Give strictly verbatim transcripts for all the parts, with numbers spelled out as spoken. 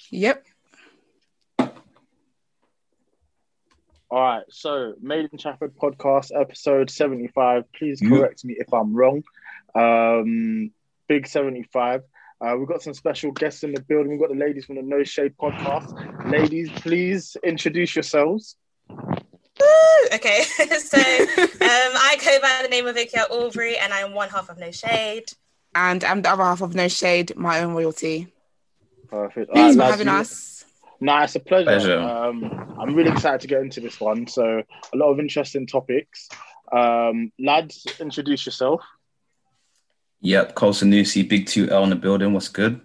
Yep. All right, so Made in Trafford podcast, episode seventy-five. Please correct me if I'm wrong. Um, big seventy-five. Uh, we've got some special guests in the building. We've got the ladies from the No Shade podcast. Ladies, please introduce yourselves. Okay, so um, I go by the name of Vicky Aubrey, and I'm one half of No Shade. And I'm the other half of No Shade, my own royalty. Perfect. Thanks right, for lads, having you... us. Nah, it's a pleasure. pleasure. Um, I'm really excited to get into this one. So a lot of interesting topics. Um, lads, introduce yourself. Yep, Cole Sanusi, Big two L in the building. What's good?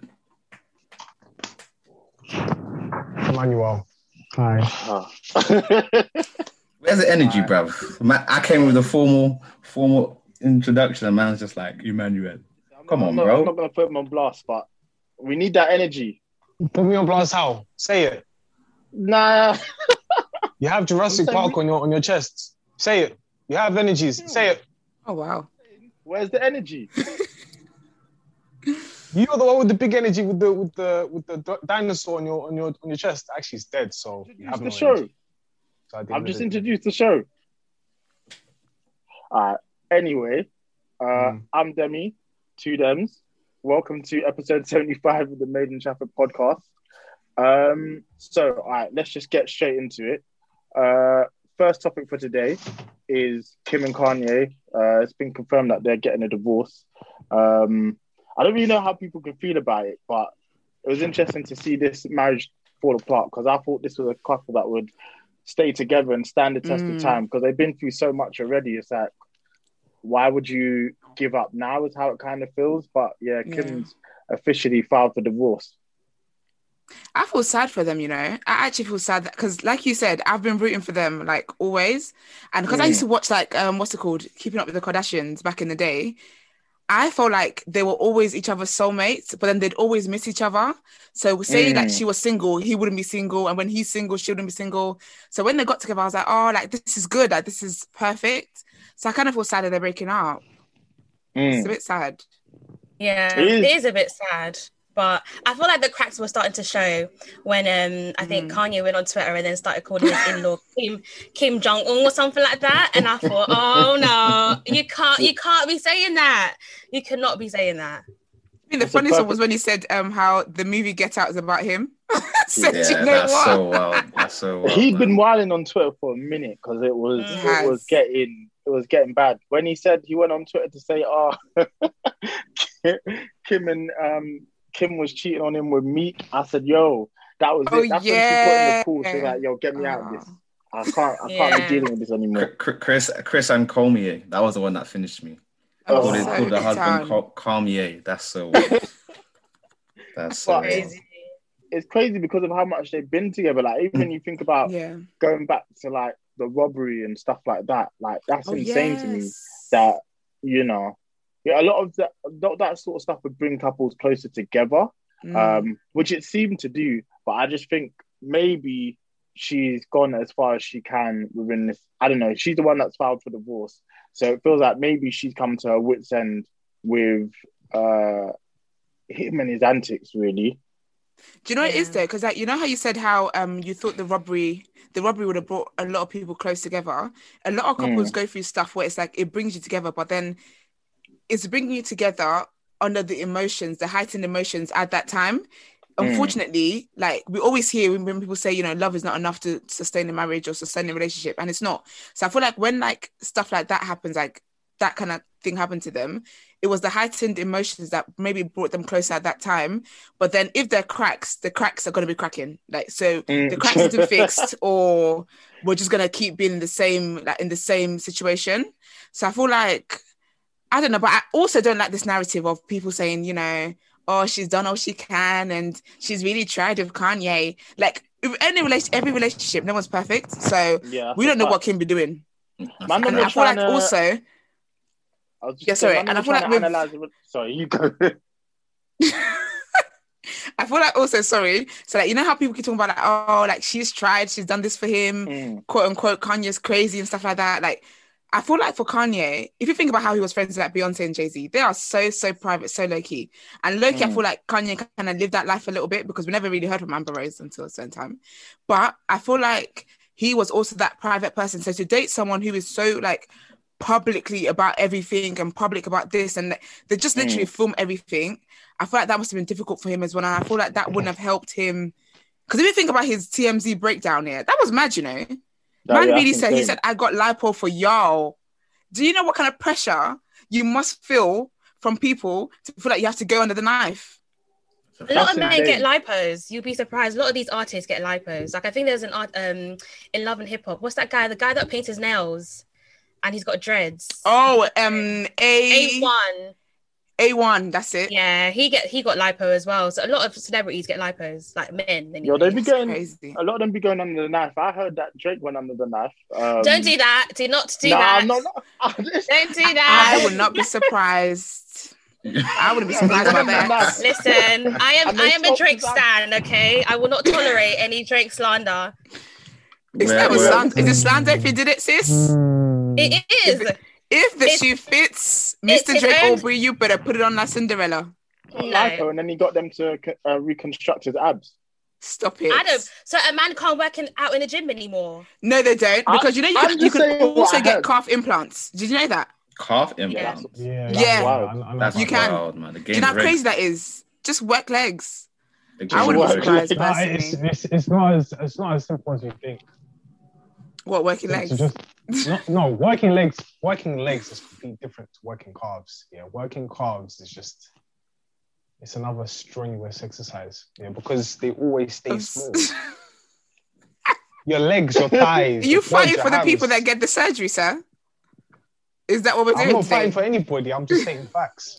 Emmanuel. Hi. Oh. Where's the energy, Right. bruv? Man, I came with a formal formal introduction and man's just like, Emmanuel. Come I'm on, not, bro. I'm not going to put him on blast, but we need that energy. Put me on blast how? Say it. Nah. You have Jurassic I'm saying Park we- on your on your chest. Say it. You have energies. Say it. Oh, wow. Where's the energy? You're the one with the big energy with the with the with the di- dinosaur on your on your on your chest. Actually, it's dead. So you have Introduce no the energy. show. So I did I've with just it. introduced the show. All right. Anyway, uh, Mm. I'm Demi, two Dems. Welcome to episode seventy-five of the Made in Trafford podcast. Um, so, all right, let's just get straight into it. Uh, first topic for today is Kim and Kanye. Uh, it's been confirmed that they're getting a divorce. Um, I don't really know how people can feel about it, but it was interesting to see this marriage fall apart because I thought this was a couple that would stay together and stand the test Mm. of time because they've been through so much already. It's like, why would you give up now is how it kind of feels. But yeah, Yeah. Kim's officially filed for divorce. I feel sad for them, you know. I actually feel sad because, like you said, I've been rooting for them like always, and because I Mm. used to watch like um, what's it called, Keeping Up with the Kardashians back in the day. I felt like they were always each other's soulmates, but then they'd always miss each other. So say like Mm. she was single, he wouldn't be single, and when he's single, she wouldn't be single. So when they got together, I was like, oh, like this is good, like this is perfect. So I kind of feel sad that they're breaking up. It's Mm. a bit sad. Yeah, It is. it is a bit sad, but I feel like the cracks were starting to show when um I think Mm. Kanye went on Twitter and then started calling his in-law Kim Kim Jong Un or something like that, and I thought, oh no, you can't you can't be saying that. You cannot be saying that. I mean, the It's a funniest one perfect- was when he said um how the movie Get Out is about him. Said, Yeah, you know that's what? so wild. That's so wild. He'd man. been wilding on Twitter for a minute because it was He it was has. getting it was getting bad. When he said he went on Twitter to say, "Oh, Kim and um Kim was cheating on him with Meek," I said, "Yo, that was Oh, it." That's when she put in yeah. the call. She was like, "Yo, get me out of this. Oh. I can't. I can't Yeah. be dealing with this anymore." Cr- Cr- Chris Chris and Colmier. That was the one that finished me. Oh, Oh. Called, it, so called the husband down. Col- Colmier. That's so weird. That's so But- wild. Crazy. It's crazy because of how much they've been together. Like even when you think about Yeah. going back to like the robbery and stuff like that, like that's Oh, insane to me. yes. That you know, yeah, a lot of that, a lot of that sort of stuff would bring couples closer together, Mm. um, which it seemed to do. But I just think maybe she's gone as far as she can within this. I don't know. She's the one that's filed for divorce, so it feels like maybe she's come to her wits' end with uh, him and his antics. Really, Do you know what it is Yeah. though? Because like you know how you said how um you thought the robbery the robbery would have brought a lot of people close together. A lot of couples go through stuff where it's like it brings you together, but then it's bringing you together under the emotions, the heightened emotions at that time. Unfortunately, like we always hear when when people say, you know, love is not enough to sustain a marriage or sustain a relationship, and it's not. So I feel like when like stuff like that happens, like that kind of thing happened to them, it was the heightened emotions that maybe brought them closer at that time. But then if they're cracks, the cracks are going to be cracking. Like, so Mm. the cracks isn't fixed, or we're just going to keep being in the same, like in the same situation. So I feel like, I don't know, but I also don't like this narrative of people saying, you know, oh, she's done all she can and she's really tried with Kanye. Like, with any relation, every relationship, no one's perfect. So yeah, we don't know what Kim be doing. Man, And I'm I not feel like trying to- also, I was just Yeah, saying, sorry, man, and I'm I feel trying like to with- analyze it. Sorry, you go. I feel like also, sorry. So like, you know how people keep talking about like, oh, like she's tried, she's done this for him, Mm. quote unquote, Kanye's crazy and stuff like that. Like, I feel like for Kanye, if you think about how he was friends with like Beyonce and Jay-Z, they are so, so private, so low-key. And low-key, mm. I feel like Kanye kind of lived that life a little bit because we never really heard from Amber Rose until a certain time. But I feel like he was also that private person. So to date someone who is so like publicly about everything and public about this, and they just literally mm. film everything, I feel like that must have been difficult for him as well. And I feel like that wouldn't have helped him. Because if you think about his T M Z breakdown here, that was mad, you know? No, Man yeah, really said, insane. he said, I got lipo for y'all. Do you know what kind of pressure you must feel from people to feel like you have to go under the knife? A lot of men get lipos. You'd be surprised. A lot of these artists get lipos. Like I think there's an art um in Love and Hip Hop. What's that guy? The guy that paints his nails and he's got dreads. Oh, um, A A one. A one, that's it. Yeah, he get he got lipo as well. So a lot of celebrities get lipos, like men. Anyway. Yo, they be It's going. crazy. A lot of them be going under the knife. I heard that Drake went under the knife. Um, Don't do that. Do not do nah, that. I'm not. not Don't do that. I would not be surprised. I wouldn't be surprised about that. Listen, I am And I they am a talk Drake to that. stan, okay? I will not tolerate any Drake slander. Is Where- that was where- slander? Is it slander if you did it, sis? It is. If the It's- shoe fits, it's Mister his Drake own- Aubrey, you better put it on like Cinderella. lipo, No. and then he got them to uh, reconstruct his abs. Stop it. Adam, so a man can't work in, out in the gym anymore. No, they don't. I- Because you know you I'm can, just you can saying what also I get heard. calf implants. Did you know that? Calf implants. Yeah, Yeah. Wow. I, I know That's You about can. wild, man. The Do you know how game's crazy rigged. that is? Just work legs. The I game's wouldn't be Work surprised legs. that. No, personally. it's, it's, it's not as it's not as simple as you think. What, working To- legs? to just no, no working legs. Working legs is completely different to working calves. Yeah, working calves is just it's another strenuous exercise. Yeah, because they always stay small. Your legs, your thighs. Are you your quads, fighting your for the hams. people that get the surgery, sir? Is that what we're I'm doing not today? fighting for anybody. I'm just saying facts.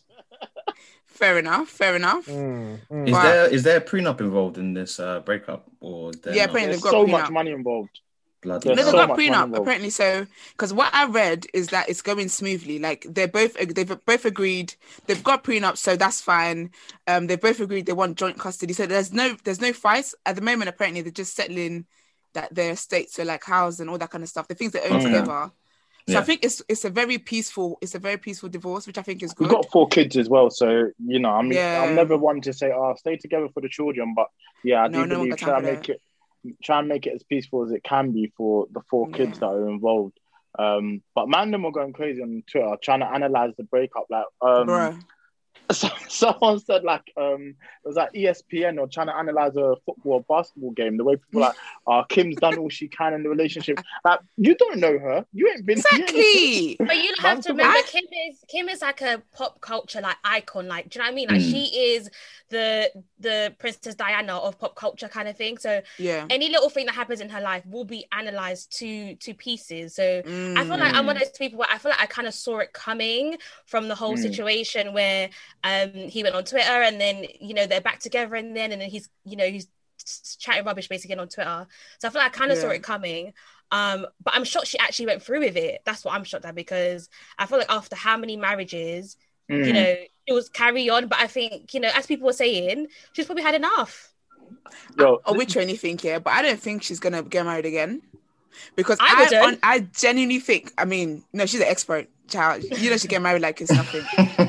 Fair enough. Fair enough. Mm, mm. Is But- there is there a prenup involved in this uh, breakup, or is there Yeah, not? apparently There's they've got so prenup. much money involved. Bloody No, There's they've so got much money prenup involved. apparently. So, because what I read is that it's going smoothly. Like they're both they've both agreed they've got prenup, so that's fine. Um, they've both agreed they want joint custody. So there's no there's no fights at the moment. Apparently, they're just settling that their estates, so like house and all that kind of stuff. The things they own Okay. together. So Yeah. I think it's it's a very peaceful it's a very peaceful divorce, which I think is We've good. got four kids as well, so you know, I mean, Yeah. I'm never one to say, "Oh, stay together for the children," but yeah, I No, do no one believe got try time and for make it, try and make it as peaceful as it can be for the four kids Yeah. that are involved. Um, but man, them were going crazy on Twitter trying to analyze the breakup. Like, um, Bruh. so, someone said like, um, it was like E S P N or trying to analyze a football or basketball game. The way people are like, "Oh, Kim's done all she can in the relationship." Like, you don't know her. You ain't been you ain't- Exactly. But you have Man, to remember, I- Kim is Kim is like a pop culture like icon. Like, do you know what I mean? Like, Mm. she is the the Princess Diana of pop culture kind of thing. So Yeah. any little thing that happens in her life will be analyzed to to pieces. So I feel Mm. like I'm one of those people where I feel like I kind of saw it coming from the whole Mm. situation where um he went on Twitter and then you know they're back together and then and then he's you know he's chatting rubbish basically on Twitter. So I feel like I kind of saw Yeah. it coming. Um, but I'm shocked she actually went through with it. That's what I'm shocked at because I feel like after how many marriages, you Mm. know, it was carry on. But I think, you know, as people were saying, she's probably had enough. Yo, Or which or anything, yeah, but I don't think she's gonna get married again because I I wouldn't. on, I genuinely think. I mean, no, she's an expert, child. You know, she get married like it's nothing.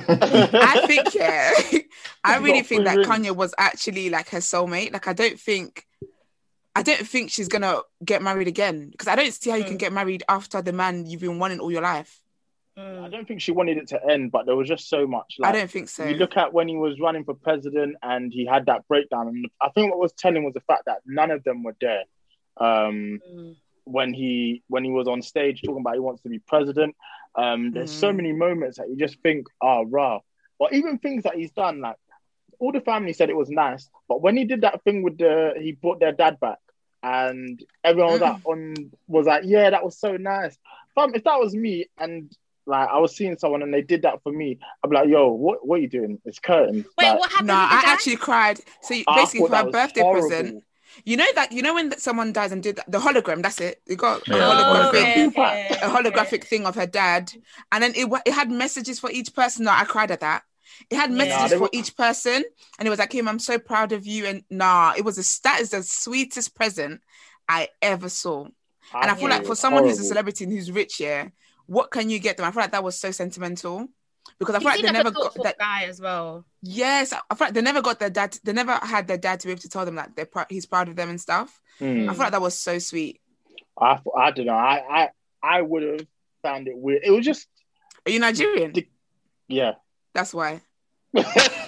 I think, yeah, I She's really got think three that rings. Kanye was actually like her soulmate. Like, I don't think, I don't think she's gonna get married again because I don't see how you can Mm. get married after the man you've been wanting all your life. I Mm. don't think she wanted it to end, but there was just so much. Like, I don't think so. You look at when he was running for president and he had that breakdown, and I think what was telling was the fact that none of them were there um, Mm. when he when he was on stage talking about he wants to be president. Um, there's so Mm. many moments that you just think, "Oh, rah!" Or even things that he's done, like all the family said it was nice, but when he did that thing with the he brought their dad back, and everyone was like on was like, "Yeah, that was so nice." Fam, if that was me and like I was seeing someone and they did that for me, I'd be like, "Yo, what what are you doing? It's curtains." Wait, Like, what happened No, with the I dad? actually cried. So you- I basically, thought for that her was birthday horrible. present, you know that you know when that someone dies and did that, the hologram. That's it. You got a Yeah, holographic, hologram. okay, a holographic thing of her dad, and then it wa- it had messages for each person. No, I cried at that. It had Yeah. messages Nah, they for were- each person, and it was like, "Kim, I'm so proud of you." And nah, it was a that is the sweetest present I ever saw. And I feel thought like it for was someone who's a horrible. celebrity and who's rich, yeah, what can you get them? I feel like that was so sentimental because I He feel like seemed they like never a got thoughtful that. guy as well. Yes, I feel like they never got their dad. They never had their dad to be able to tell them that they're pr- he's proud of them and stuff. Mm. I feel like that was so sweet. I, I don't know. I, I, I would have found it weird. It was just, Are you Nigerian? yeah. That's why. You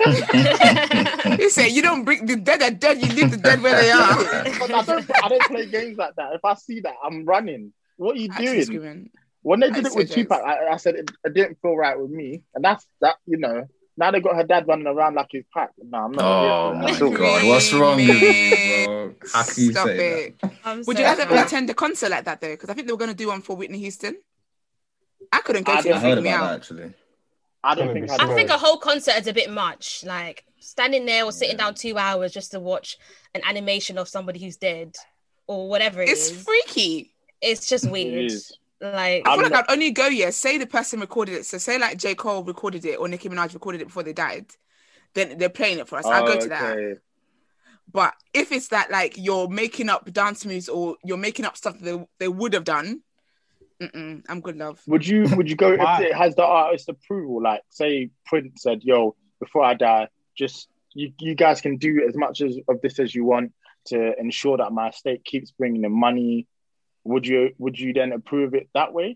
say you don't bring the dead are dead. You leave the dead where they are. But I don't. I don't play games like that. If I see that, I'm running. What are you Actually doing? screaming. When they I'm did it so with jokes. Tupac, I, I said it, it didn't feel right with me, and that's that. You know, now they got her dad running around like his pack. No, I'm not. Oh here my for that. god, what's wrong with you, bro? How can you Stop say it. that? I'm Would so you guys ever sorry. attend a concert like that though? Because I think they were going to do one for Whitney Houston. I couldn't go I to it. don't- It I heard freaked me about that out. actually. I don't Gonna think be I. I slow. think a whole concert is a bit much. Like standing there or sitting down two hours just to watch an animation of somebody who's dead or whatever it It's is. freaky. It's just weird. is. Like I I'm feel like not- I'd only go, yeah, say the person recorded it. So say like J. Cole recorded it or Nicki Minaj recorded it before they died. Then they're playing it for us. I'll go to that. Okay. But if it's that like you're making up dance moves or you're making up stuff that they, they would have done, mm-mm, I'm good, love. Would you? Would you go if Why? it has the artist approval? Like, say Prince said, "Yo, before I die, just you, you guys can do as much as of this as you want to ensure that my estate keeps bringing in money." Would you? Would you then approve it that way?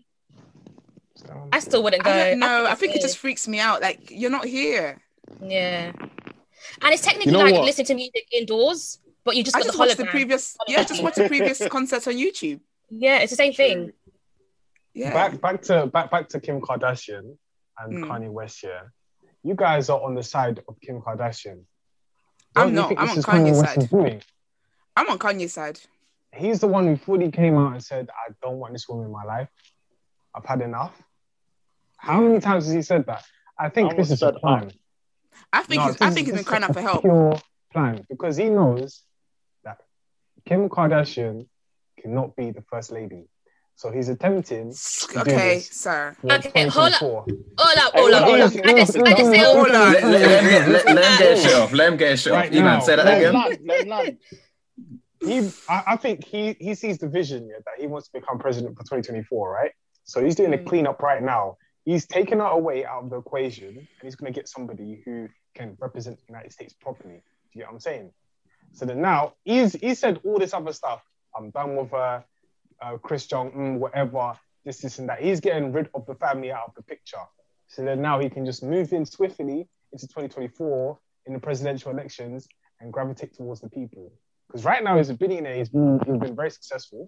I still wouldn't go. I don't know. I it's think it weird. just freaks me out. Like you're not here. Yeah. And it's technically You know like what? listening to music indoors, but you just I got just the watched the hologram. previous. Yeah, just watch the previous concerts on YouTube. Yeah, it's the same thing. Yeah. Back back to back back to Kim Kardashian and Mm. Kanye West. Yeah, you guys are on the side of Kim Kardashian. I'm Don't you not. think I'm this on is Kanye Kanye's West's side. doing? I'm on Kanye's side. He's the one who fully came out and said, "I don't want this woman in my life. I've had enough." How many times has he said that? I think I this was is a fed plan. I think No, he's, I this think is- he's been this crying is out for a help. Pure plan because he knows that Kim Kardashian cannot be the first lady, so he's attempting to do Okay, this sir. for Okay, hold up. twenty twenty-four. All up, Hey, all up, hold all on, up. I just, I just say all Hold on. Let, let, let him get, let, let him get his shit off. Let him get his shit Right off. Eman, now. say that Let him again. land. Let him land. He, I, I think he he sees the vision, yeah, that he wants to become president for twenty twenty-four, right? So he's doing a Mm. cleanup right now. He's taken her away out of the equation, and he's going to get somebody who can represent the United States properly. Do you get what I'm saying? So then now he's he said all this other stuff. I'm done with uh, uh, Chris Jong Un, whatever, this, this, and that. He's getting rid of the family out of the picture. So then now he can just move in swiftly into twenty twenty-four in the presidential elections and gravitate towards the people. Because right now he's a billionaire. He's been, he's been very successful.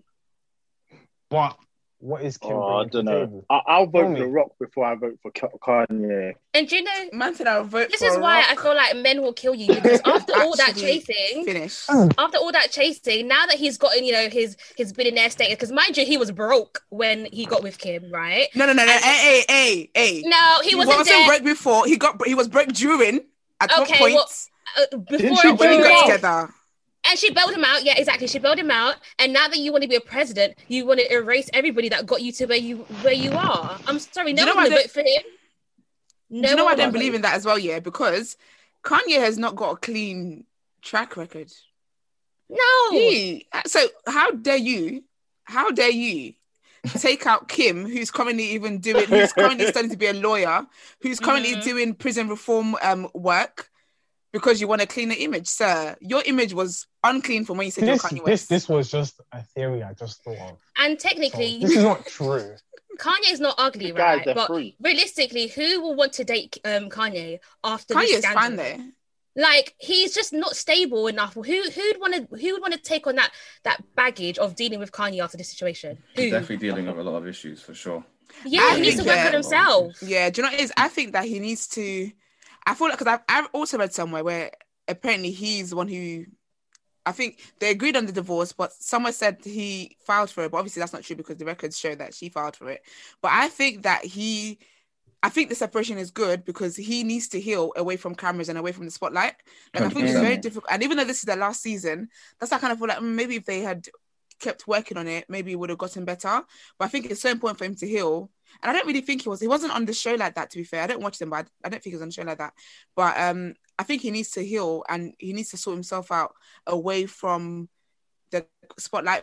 But what is Kim Oh, I bringing to don't the know. table? I, I'll vote Tell for me. The Rock before I vote for Ka- Kanye. And do you know, Man said I'll vote this for is why Rock. I feel like men will kill you because after all that Actually chasing, Finish. Oh. after all that chasing, now that he's gotten, you know, his his billionaire status, because mind you, he was broke when he got with Kim, right? No, no, no, no. And- Hey, hey, hey, hey. No, he wasn't, wasn't dead. broke before. He got. He was broke during. At Okay, one point, well, Uh, before she and when we bail during, got him out? together. and she bailed him out. Yeah, exactly. She bailed him out, and now that you want to be a president, you want to erase everybody that got you to where you where you are. I'm sorry, Do no you know one's why gonna they- vote for him. No Do you know why I one don't will believe vote. in that as well? Yeah, because Kanye has not got a clean track record. No, He, so how dare you? How dare you take out Kim, who's currently even doing, who's currently studying to be a lawyer, who's currently Mhm. doing prison reform um work, because you want a cleaner image, sir. Your image was unclean from when you said you're This, Kanye this, West. this was just a theory I just thought of. and So technically, this is not true. Kanye's not ugly, The guys, right? they're But free. realistically, who will want to date um Kanye after this Kanye's scandal? fine there. Like he's just not stable enough. Who who'd want to who would want to take on that that baggage of dealing with Kanye after this situation? Who? He's definitely dealing with a lot of issues for sure. Yeah, I he needs to think, work uh, on himself. Yeah, do you know what it is? I think that he needs to. I feel like because I've, I've also read somewhere where apparently he's the one who. I think they agreed on the divorce, but someone said he filed for it. But obviously that's not true because the records show that she filed for it. But I think that he, I think the separation is good because he needs to heal away from cameras and away from the spotlight. Like I think it's one hundred very percent. difficult. And even though this is their last season, that's I kind of feel like mm, maybe if they had kept working on it, maybe it would have gotten better. But I think it's so important for him to heal. And I don't really think he was. He wasn't on the show like that, to be fair. I don't watch them, but I, I don't think he was on the show like that. But um, I think he needs to heal and he needs to sort himself out away from the spotlight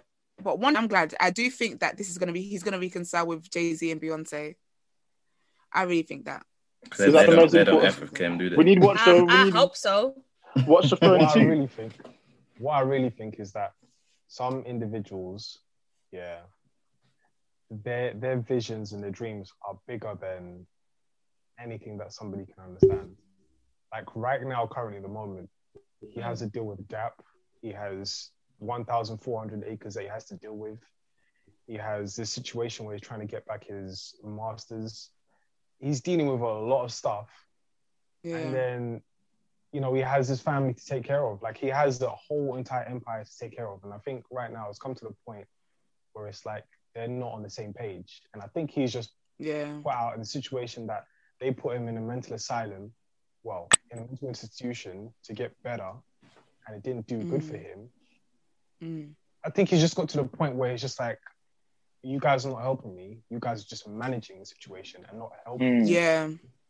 but one, I'm glad. I do think that this is gonna be. He's gonna reconcile with Jay-Z and Beyonce. I really think that. Because they, that they the don't, most they don't important? F with Kim, do they? We need watch I, the. We I need hope so. watch the phone What I too. really think, what I really think is that some individuals, yeah, their their visions and their dreams are bigger than anything that somebody can understand. Like right now, currently, the moment, he has to deal with Gap. He has one thousand four hundred acres that he has to deal with. He has this situation where he's trying to get back his masters. He's dealing with a lot of stuff. Yeah. And then, you know, he has his family to take care of. Like, he has the whole entire empire to take care of. And I think right now it's come to the point where it's like they're not on the same page. And I think he's just Yeah. put out in the situation that they put him in a mental asylum, well, in a mental institution to get better, and it didn't do good Mm. for him. Mm. I think he's just got to the point where he's just like, you guys are not helping me. You guys are just managing the situation and not helping. Mm. Yeah.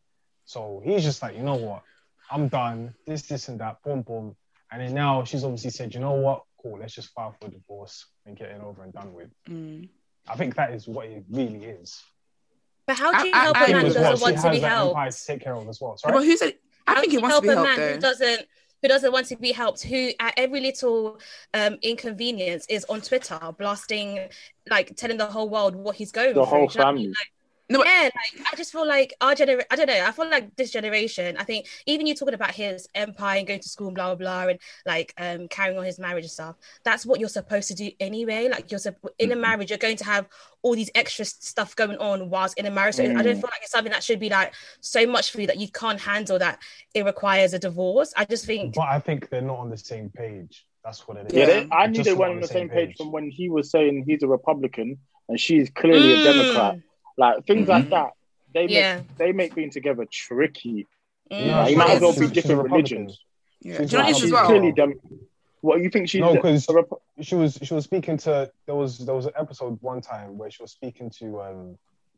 So he's just like, you know what? I'm done. This, this, and that. Boom, boom. And then now she's obviously said, you know what? Cool. Let's just file for divorce and get it over and done with. Mm. I think that is what it really is. But how do you I- I- help I a man who was doesn't She want has to be that helped? empire to take care of as well. But Sorry? who said? I How think do he you wants to help be a helped man though. who doesn't who doesn't want to be helped, who at every little um, inconvenience is on Twitter blasting, like telling the whole world what he's going The through? whole Do you know what I mean? family. Like, No, but- yeah, like I just feel like our generation, I don't know, I feel like this generation, I think even you talking about his empire and going to school and blah, blah, blah, and like um, carrying on his marriage and stuff, that's what you're supposed to do anyway. Like you're supp- in a Mhm. marriage, you're going to have all these extra stuff going on whilst in a marriage. So I don't Mm. feel like it's something that should be like so much for you that you can't handle that it requires a divorce. I just think, But I think they're not on the same page. That's what it is. Yeah, they, Yeah. I knew Just they not weren't on on the the same same page page. from when he was saying he's a Republican and she's clearly a Democrat. Mm, Like things like Mhm. that, they make yeah. they make being together tricky. Mm. No, Like, you she- might as well she's- be she's a different Republican. religions. Yeah. She's Do you know like- what it is She's as well? clearly dem. What you think she's No, a- 'cause- a Rep- She was she was speaking to there was there was an episode one time where she was speaking to um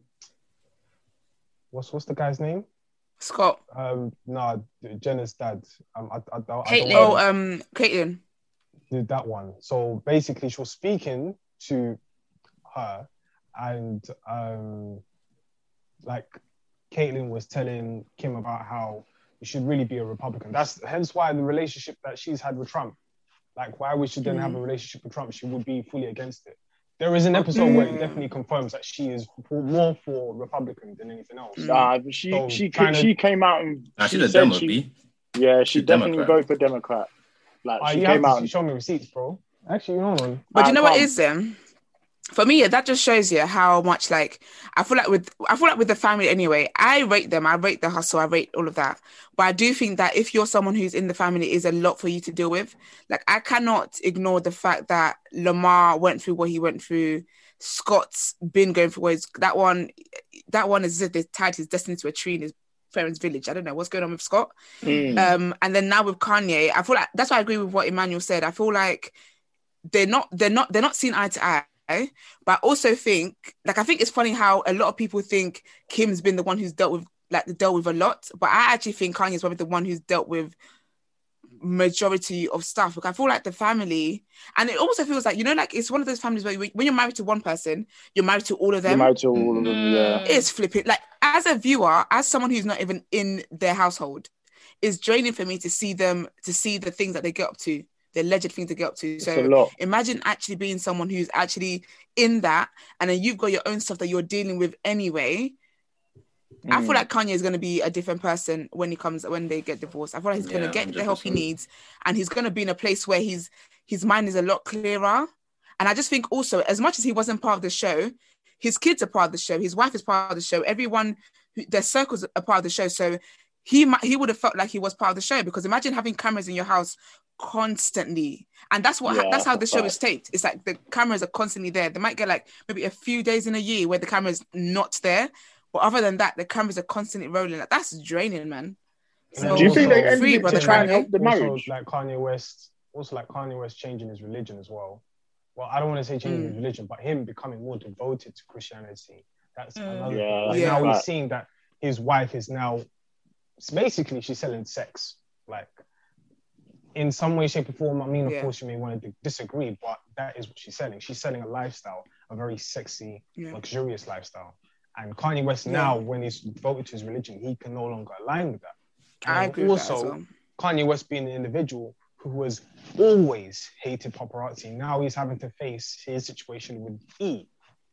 what's what's the guy's name? Scott. Um no, Jenna's dad. Um I, I, I, I don't Caitlyn. Oh, want um, Caitlin. to do that one. So basically she was speaking to her and um like Caitlyn was telling Kim about how you should really be a Republican. That's hence why the relationship that she's had with Trump, like why we should then have a relationship with Trump, she would be fully against it. There is an episode where it definitely confirms that she is for, more for Republican than anything else. Nah, but she So she trying to- she came out and Nah, she she's a said demo, she, B. yeah she She's definitely Democrat. voted for Democrat. Like Uh, she you have came to out. see- And, show me receipts, bro. Actually, hold on. But do I you know what can't- is then? For me, yeah, that just shows you how much like I feel like with I feel like with the family anyway, I rate them, I rate the hustle, I rate all of that. But I do think that if you're someone who's in the family, it is a lot for you to deal with. Like I cannot ignore the fact that Lamar went through what he went through. Scott's been going through what he's, that one. That one is as if they tied his destiny to a tree in his parents' village. I don't know what's going on with Scott. Mm. Um, and then now with Kanye, I feel like that's why I agree with what Emmanuel said. I feel like they're not they're not they're not seen eye to eye. But I also think like I think it's funny how a lot of people think Kim's been the one who's dealt with like dealt with a lot, but I actually think Kanye's probably the one who's dealt with majority of stuff. Like I feel like the family, and it also feels like, you know, like it's one of those families where you, when you're married to one person, you're married to all of You're them. married to all of them, yeah. It's flipping. Like as a viewer, as someone who's not even in their household, it's draining for me to see them, to see the things that they get up to, the alleged things they get up to. It's a So lot. imagine actually being someone who's actually in that, and then you've got your own stuff that you're dealing with anyway. I feel Mm. like Kanye is going to be a different person when he comes when they get divorced. I feel like he's going Yeah, to get the help he one hundred percent. needs, and he's going to be in a place where he's his mind is a lot clearer. And I just think also, as much as he wasn't part of the show, his kids are part of the show. His wife is part of the show. Everyone, who, their circles are part of the show. So he might, he would have felt like he was part of the show, because imagine having cameras in your house constantly, and that's what Yeah, that's how for the show fact. is taped. It's like the cameras are constantly there. They might get like maybe a few days in a year where the camera's not there. But other than that, the cameras are constantly rolling. Like that's draining, man. So, Do you think they Also, ended free, it brother to try and Kanye. help the also, marriage? like Kanye West, also like Kanye West changing his religion as well. Well, I don't want to say changing Mm. his religion, but him becoming more devoted to Christianity. That's Mm. another Yeah, thing. Like yeah. now we're Right. seeing that his wife is now, it's basically she's selling sex. Like, in some way, shape, or form, I mean, of Yeah. course, you may want to disagree, but that is what she's selling. She's selling a lifestyle, a very sexy, Yeah. luxurious lifestyle. And Kanye West Yeah. now, when he's voted to his religion, he can no longer align with that. And I then agree with that as also, well. Kanye West being an individual who has always hated paparazzi, now he's having to face his situation with E.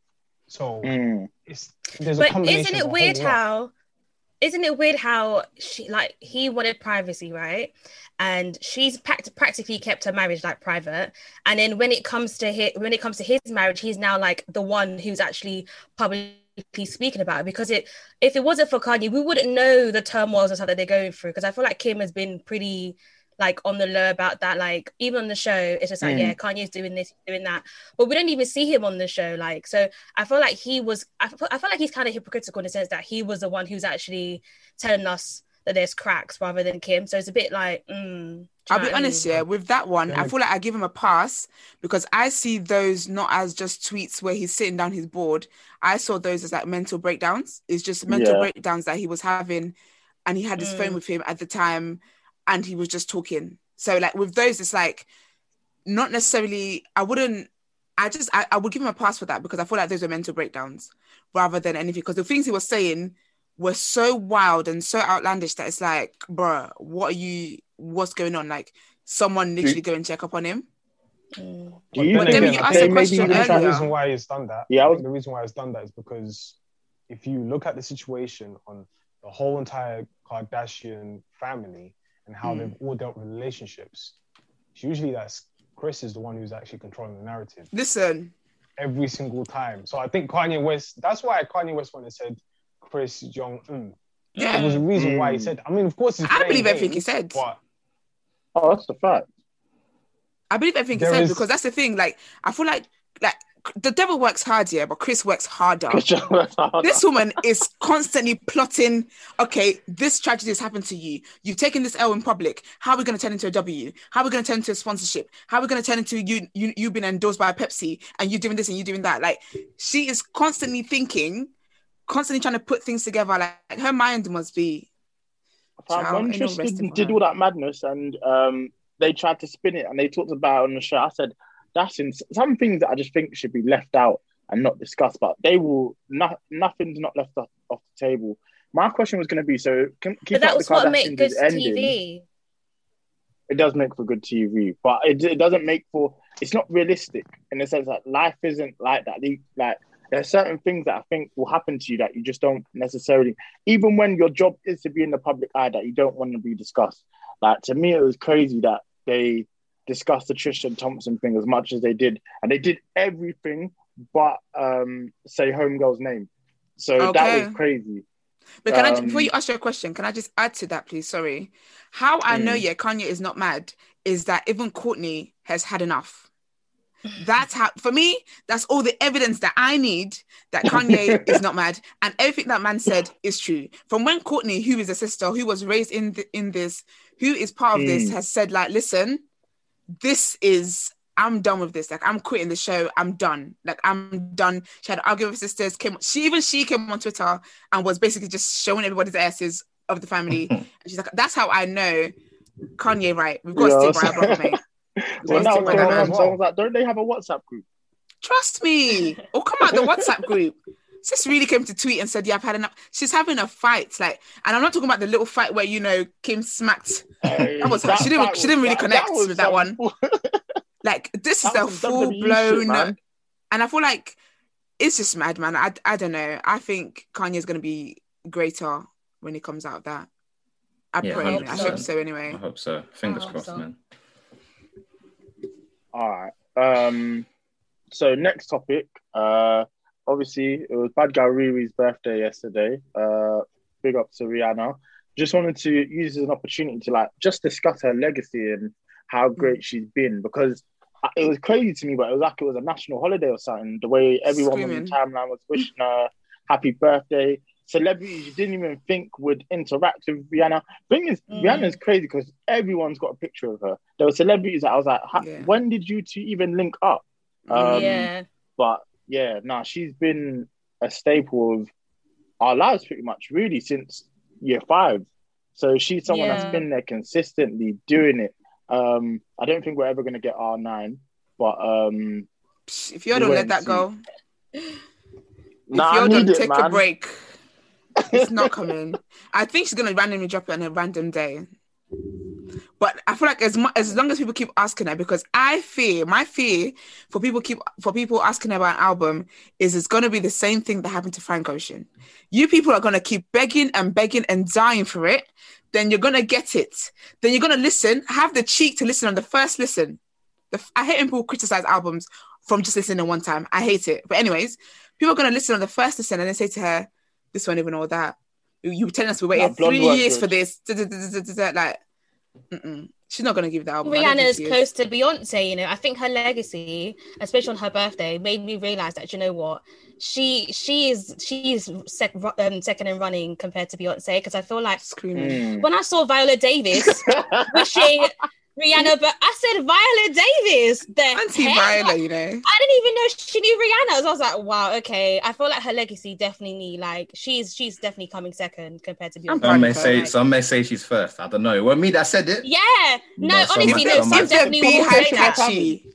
So Mm. it's there's a But combination. isn't of it a weird whole lot. how? Isn't it weird how she like he wanted privacy, right? And she's pract- practically kept her marriage like private. And then when it comes to his, when it comes to his marriage, he's now like the one who's actually publicly speaking about it. Because it, if it wasn't for Kanye, we wouldn't know the turmoils and stuff that they're going through. Because I feel like Kim has been pretty like on the low about that. Like even on the show, it's just like, Mm. yeah, Kanye's doing this, doing that, but we don't even see him on the show. Like, so I feel like he was, I feel, I feel like he's kind of hypocritical in the sense that he was the one who's actually telling us that there's cracks rather than Kim. So it's a bit like, mm, do you I'll know be what I honest, mean? yeah, with that one, Then I it- feel like I give him a pass because I see those not as just tweets where he's sitting down his board. I saw those as like mental breakdowns. It's just mental Yeah. breakdowns that he was having, and he had his Mm. phone with him at the time, and he was just talking. So like with those, it's like not necessarily. I wouldn't. I just I, I would give him a pass for that because I feel like those are mental breakdowns rather than anything. Because the things he was saying were so wild and so outlandish that it's like, bruh, what are you? What's going on? Like someone literally go and check up on him. Mm. Do But you then Demi, again, you I asked think a maybe question even I think the earlier. reason why he's done that, Yeah, I I was- think the reason why he's done that is because if you look at the situation on the whole entire Kardashian family and how Mm. they've all dealt with relationships, it's usually that's Chris is the one who's actually controlling the narrative Listen, every single time. So I think Kanye West, that's why Kanye West when he said Chris Jong Un, yeah, there was a reason why he Mm. said. I mean, of course, he's I playing believe everything he games, said. but Oh, that's the fact. I believe everything he There said is- because that's the thing. Like I feel like like the devil works hard, yeah, but Chris works harder. This woman is constantly plotting, okay, this tragedy has happened to you. You've taken this L in public. How are we going to turn into a W? How are we going to turn into a sponsorship? How are we going to turn into you, you, you being endorsed by Pepsi and you doing this and you doing that? Like, she is constantly thinking, constantly trying to put things together. Like, like her mind must be... Fam, Child, when ain't no Tristan resting for did her. all that madness and um, they tried to spin it and they talked about it on the show, I said, that's in some things that I just think should be left out and not discussed, but they will, not, nothing's not left off, off the table. My question was going to be, so can, keep But that Up was the what Kardashians made good is ending. T V. It does make for good T V, but it, it doesn't make for, it's not realistic in the sense that life isn't like that. The- Like, there are certain things that I think will happen to you that you just don't necessarily, even when your job is to be in the public eye, that you don't want to be discussed. Like, to me, it was crazy that they discussed the Tristan Thompson thing as much as they did, and they did everything but um, say homegirl's name. So that Okay. was crazy. But can I, Um, before you ask your question, can I just add to that, please? Sorry. How I know, Mm. yeah, Kanye is not mad is that even Courtney has had enough. That's how, for me, that's all the evidence that I need that Kanye is not mad. And everything that man said is true. From when Courtney, who is a sister, who was raised in the, in this, who is part of this, Mm. has said, like, listen, this is, I'm done with this. Like, I'm quitting the show. I'm done. Like, I'm done. She had an argument with her sisters. Came, she even she came on Twitter and was basically just showing everybody's asses of the family. And she's like, that's how I know Kanye, right? We've got to Yeah, stick by our brother, mate. When Let's that stick was by going that on, man. well. someone was like, don't they have a WhatsApp group? Trust me. Or come out the WhatsApp group. Sis really came to tweet and said, yeah, I've had enough. She's having a fight. Like, and I'm not talking about the little fight where, you know, Kim smacked. Hey, That was her. She didn't- fight she didn't really that- connect was with that some- one. Like, this is That the was some W W E full blown. shit, man. And I feel like it's just mad, man. I, I don't know. I think Kanye's going to be greater when he comes out of that. I Yeah, pray. one I hundred hope percent. so anyway. I hope so. Fingers I hope crossed, so. man. All right. Um, so next topic. Uh, obviously, it was Bad Guy Riri's birthday yesterday. Uh, big up to Rihanna. Just wanted to use it as an opportunity to like just discuss her legacy and how great she's been, because it was crazy to me, but it was like it was a national holiday or something. The way everyone on the Screaming. timeline was wishing her happy birthday. Celebrities you didn't even think would interact with Rihanna. Thing is, Mm. Rihanna's crazy because everyone's got a picture of her. There were celebrities that I was like, "Ha- Yeah. when did you two even link up? Um, Yeah. But yeah, nah, she's been a staple of our lives pretty much, really, since year five. So she's someone Yeah. that's been there consistently doing it. Um, I don't think we're ever going to get R nine, but um, if you don't let that see. go, nah, if you don't it, take man. a break, it's not coming. I think she's going to randomly drop it on a random day. But I feel like as much, as long as people keep asking her, because I fear, my fear for people keep for people asking her about an album is it's going to be the same thing that happened to Frank Ocean. You people are going to keep begging and begging and dying for it. Then you're going to get it. Then you're going to listen, have the cheek to listen on the first listen. The, I hate when people criticize albums from just listening one time. I hate it. But anyways, people are going to listen on the first listen and then say to her, this one even all that. You, you telling us we waited nah, three years good. for this. Da, da, da, da, da, da, like, mm-mm. She's not going to give the album. Rihanna's close to Beyonce, you know. I think her legacy, especially on her birthday, made me realise that, you know what, she she is she is sec- um, second in running compared to Beyonce, because I feel like Screaming. when I saw Viola Davis wishing Rihanna, but I said Viola Davis, the Auntie Viola, you know. I didn't even know she knew Rihanna. So I was like, wow, okay. I feel like her legacy definitely, like, she's she's definitely coming second compared to Beyonce. Some may say, like, some may say she's first. I don't know. It wasn't me that said it. Yeah, no, but honestly, no. Some definitely will say that. Catchy.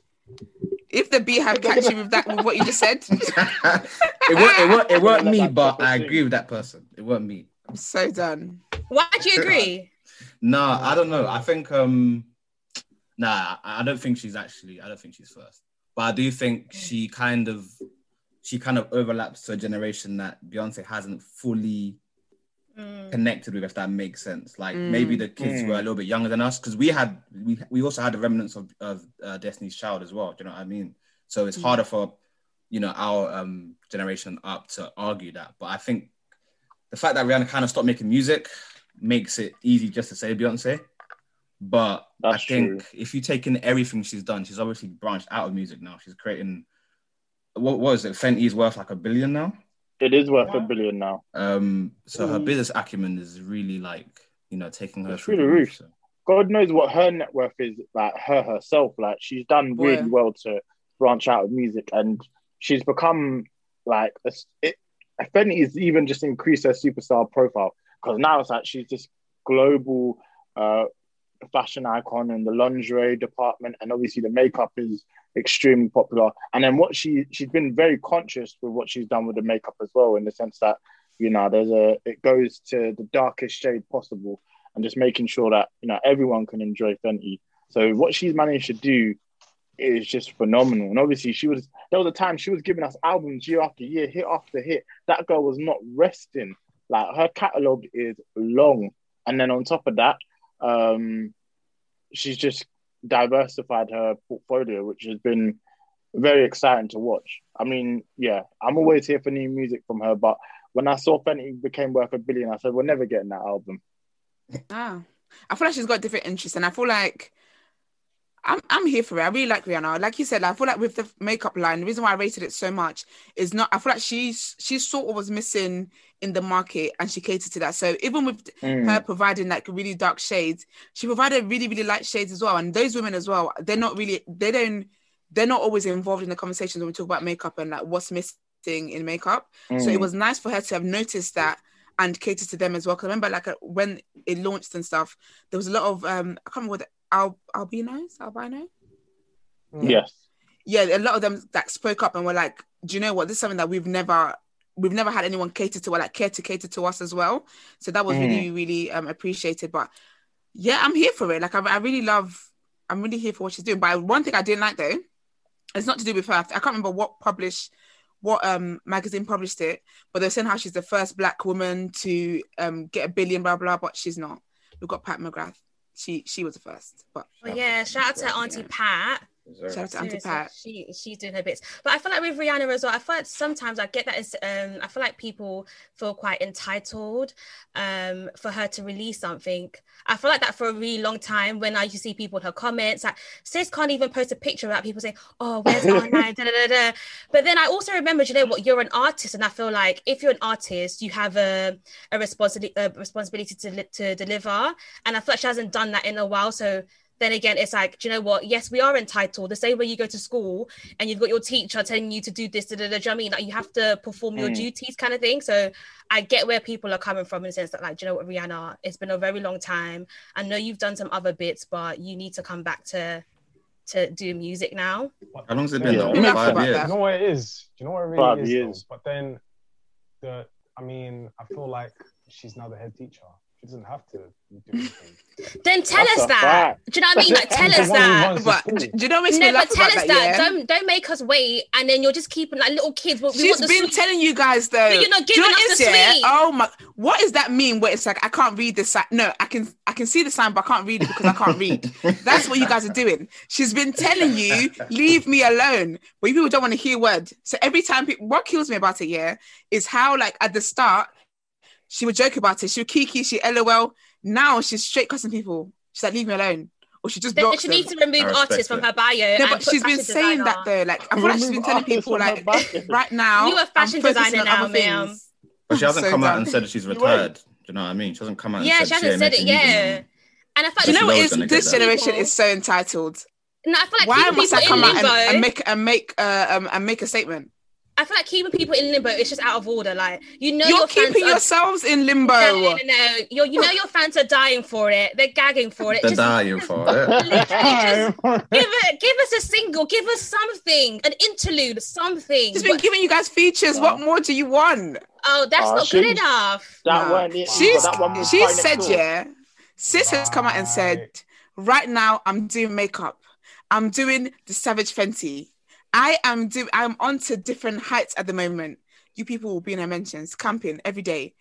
If the beehive catchy with that, with what you just said, it weren't, it weren't, it weren't me, but I agree with that person. It weren't me. I'm so done. Why do you agree? Nah, I don't know. I think um. Nah, I don't think she's actually, I don't think she's first. But I do think she kind of, she kind of overlaps to a generation that Beyonce hasn't fully mm. connected with, if that makes sense. Like mm. maybe the kids mm. were a little bit younger than us, because we had, we, we also had the remnants of, of uh, Destiny's Child as well. Do you know what I mean? So it's mm. harder for, you know, our um, generation up to argue that. But I think the fact that Rihanna kind of stopped making music makes it easy just to say Beyonce. But That's I think true. if you take in everything she's done, she's obviously branched out of music now. She's creating, what was it? Fenty's worth like a billion now? It is worth yeah. a billion now. Um, so mm. her business acumen is really like, you know, taking her it's through the roof. So. God knows what her net worth is, like her herself. Like she's done really yeah. well to branch out of music, and she's become like, a, it, Fenty's even just increased her superstar profile, because now it's like she's this global uh, fashion icon in the lingerie department, and obviously the makeup is extremely popular. And then what she she's been very conscious with what she's done with the makeup as well, in the sense that, you know, there's a it goes to the darkest shade possible, and just making sure that, you know, everyone can enjoy Fenty. So what she's managed to do is just phenomenal. And obviously she was there was a time she was giving us albums year after year, hit after hit. That girl was not resting. Like, her catalogue is long. And then on top of that, Um, she's just diversified her portfolio, which has been very exciting to watch. I mean, yeah, I'm always here for new music from her, but when I saw Fenty became worth a billion, I said, we're never getting that album. Ah, I feel like she's got different interests, and I feel like I'm I'm here for it. I really like Rihanna. Like you said, I feel like with the makeup line, the reason why I rated it so much is not, I feel like she's she sort of was missing in the market, and she catered to that. So even with mm. her providing like really dark shades, she provided really, really light shades as well. And those women as well, they're not really, they don't, they're not always involved in the conversations when we talk about makeup and like what's missing in makeup. Mm. So it was nice for her to have noticed that and cater to them as well. Because I remember like when it launched and stuff, there was a lot of, um, I can't remember what the, Al- albinos, albino? Yes. Yeah, a lot of them that spoke up and were like, do you know what? This is something that we've never, we've never had anyone cater to, or like care to cater to us as well. So that was mm. really, really um, appreciated. But yeah, I'm here for it. Like, I, I really love, I'm really here for what she's doing. But one thing I didn't like though, it's not to do with her. I can't remember what published, what um magazine published it, but they're saying how she's the first Black woman to um get a billion, blah, blah, but she's not. We've got Pat McGrath. She she was the first. But well, yeah, shout out to Auntie Pat. Shout out to Auntie Pat. She she's doing her bits. But I feel like with Rihanna as well, I feel like sometimes I get that as um I feel like people feel quite entitled um for her to release something. I feel like that for a really long time when I used to see people in her comments, like, sis can't even post a picture without people saying, oh, where's R nine? da, da, da, da. But then I also remember, you know what, you're an artist, and I feel like if you're an artist, you have a a responsibility a responsibility to to deliver. And I feel like she hasn't done that in a while. So then again, it's like, do you know what? Yes, we are entitled. The same way you go to school and you've got your teacher telling you to do this, da, da, da, do you know what I mean? Like, you have to perform your Mm. duties kind of thing. So I get where people are coming from in the sense that, like, do you know what, Rihanna, it's been a very long time. I know you've done some other bits, but you need to come back to to do music now. How long's it been? Yeah, now? it makes Five sense. Do you years. know what it is? Do you know what it really Five is? years. Though? But then, the I mean, I feel like she's now the head teacher. She doesn't have to do anything. Then tell That's us a that. fact. Do you know what I mean? Like, tell She's us the one who that. runs the But school. do do you know what makes No, me but laugh tell about us that? that. Yeah? Don't don't make us wait, and then you're just keeping like little kids. But we She's want the been sweet. telling you guys though. But you're not Do you know giving what us it the is, yeah? sweet. Oh my! What does that mean? Where it's like I can't read this sign. No, I can. I can see the sign, but I can't read it because I can't read. That's what you guys are doing. She's been telling you, leave me alone. But you people don't want to hear word. So every time, people, what kills me about it, yeah, is how like at the start she would joke about it. She would kiki, she lol. Now she's straight cussing people. She's like, leave me alone, or she just Then blocks she them. needs to remove I respect artists from it. her bio. No, and but put she's been fashion saying designer. that though. Like I feel like she's been Remove telling artists people from her like bio. right now. You a fashion I'm focusing designer on now, other ma'am. things. But she hasn't So come out done. and said that she's You retired. Do you know what I mean? She hasn't come out and Yeah, said she hasn't ain't said it. making music no Yeah, more. and I feel Do you like know what She's is always gonna this get that. generation people- is so entitled? No, I feel like Why keeping must I people come in out and, limbo. and make and make uh, um and make a statement? I feel like keeping people in limbo is just out of order. Like, you know, You're your fans keeping are- yourselves in limbo. No, no, no. You're, you know your fans are dying for it. They're gagging for it. They're Just dying for it. literally just give it. Give us a single. Give us something. An interlude. Something. She's been But- giving you guys features. Wow. What more do you want? oh, that's Oh, not she- good enough. That Nah. weren't it. She's that one was she's right next said door. yeah. Sis has come out and said, right now I'm doing makeup. I'm doing the Savage Fenty. I am do I'm on to different heights at the moment. You people will be in her mentions, camping every day.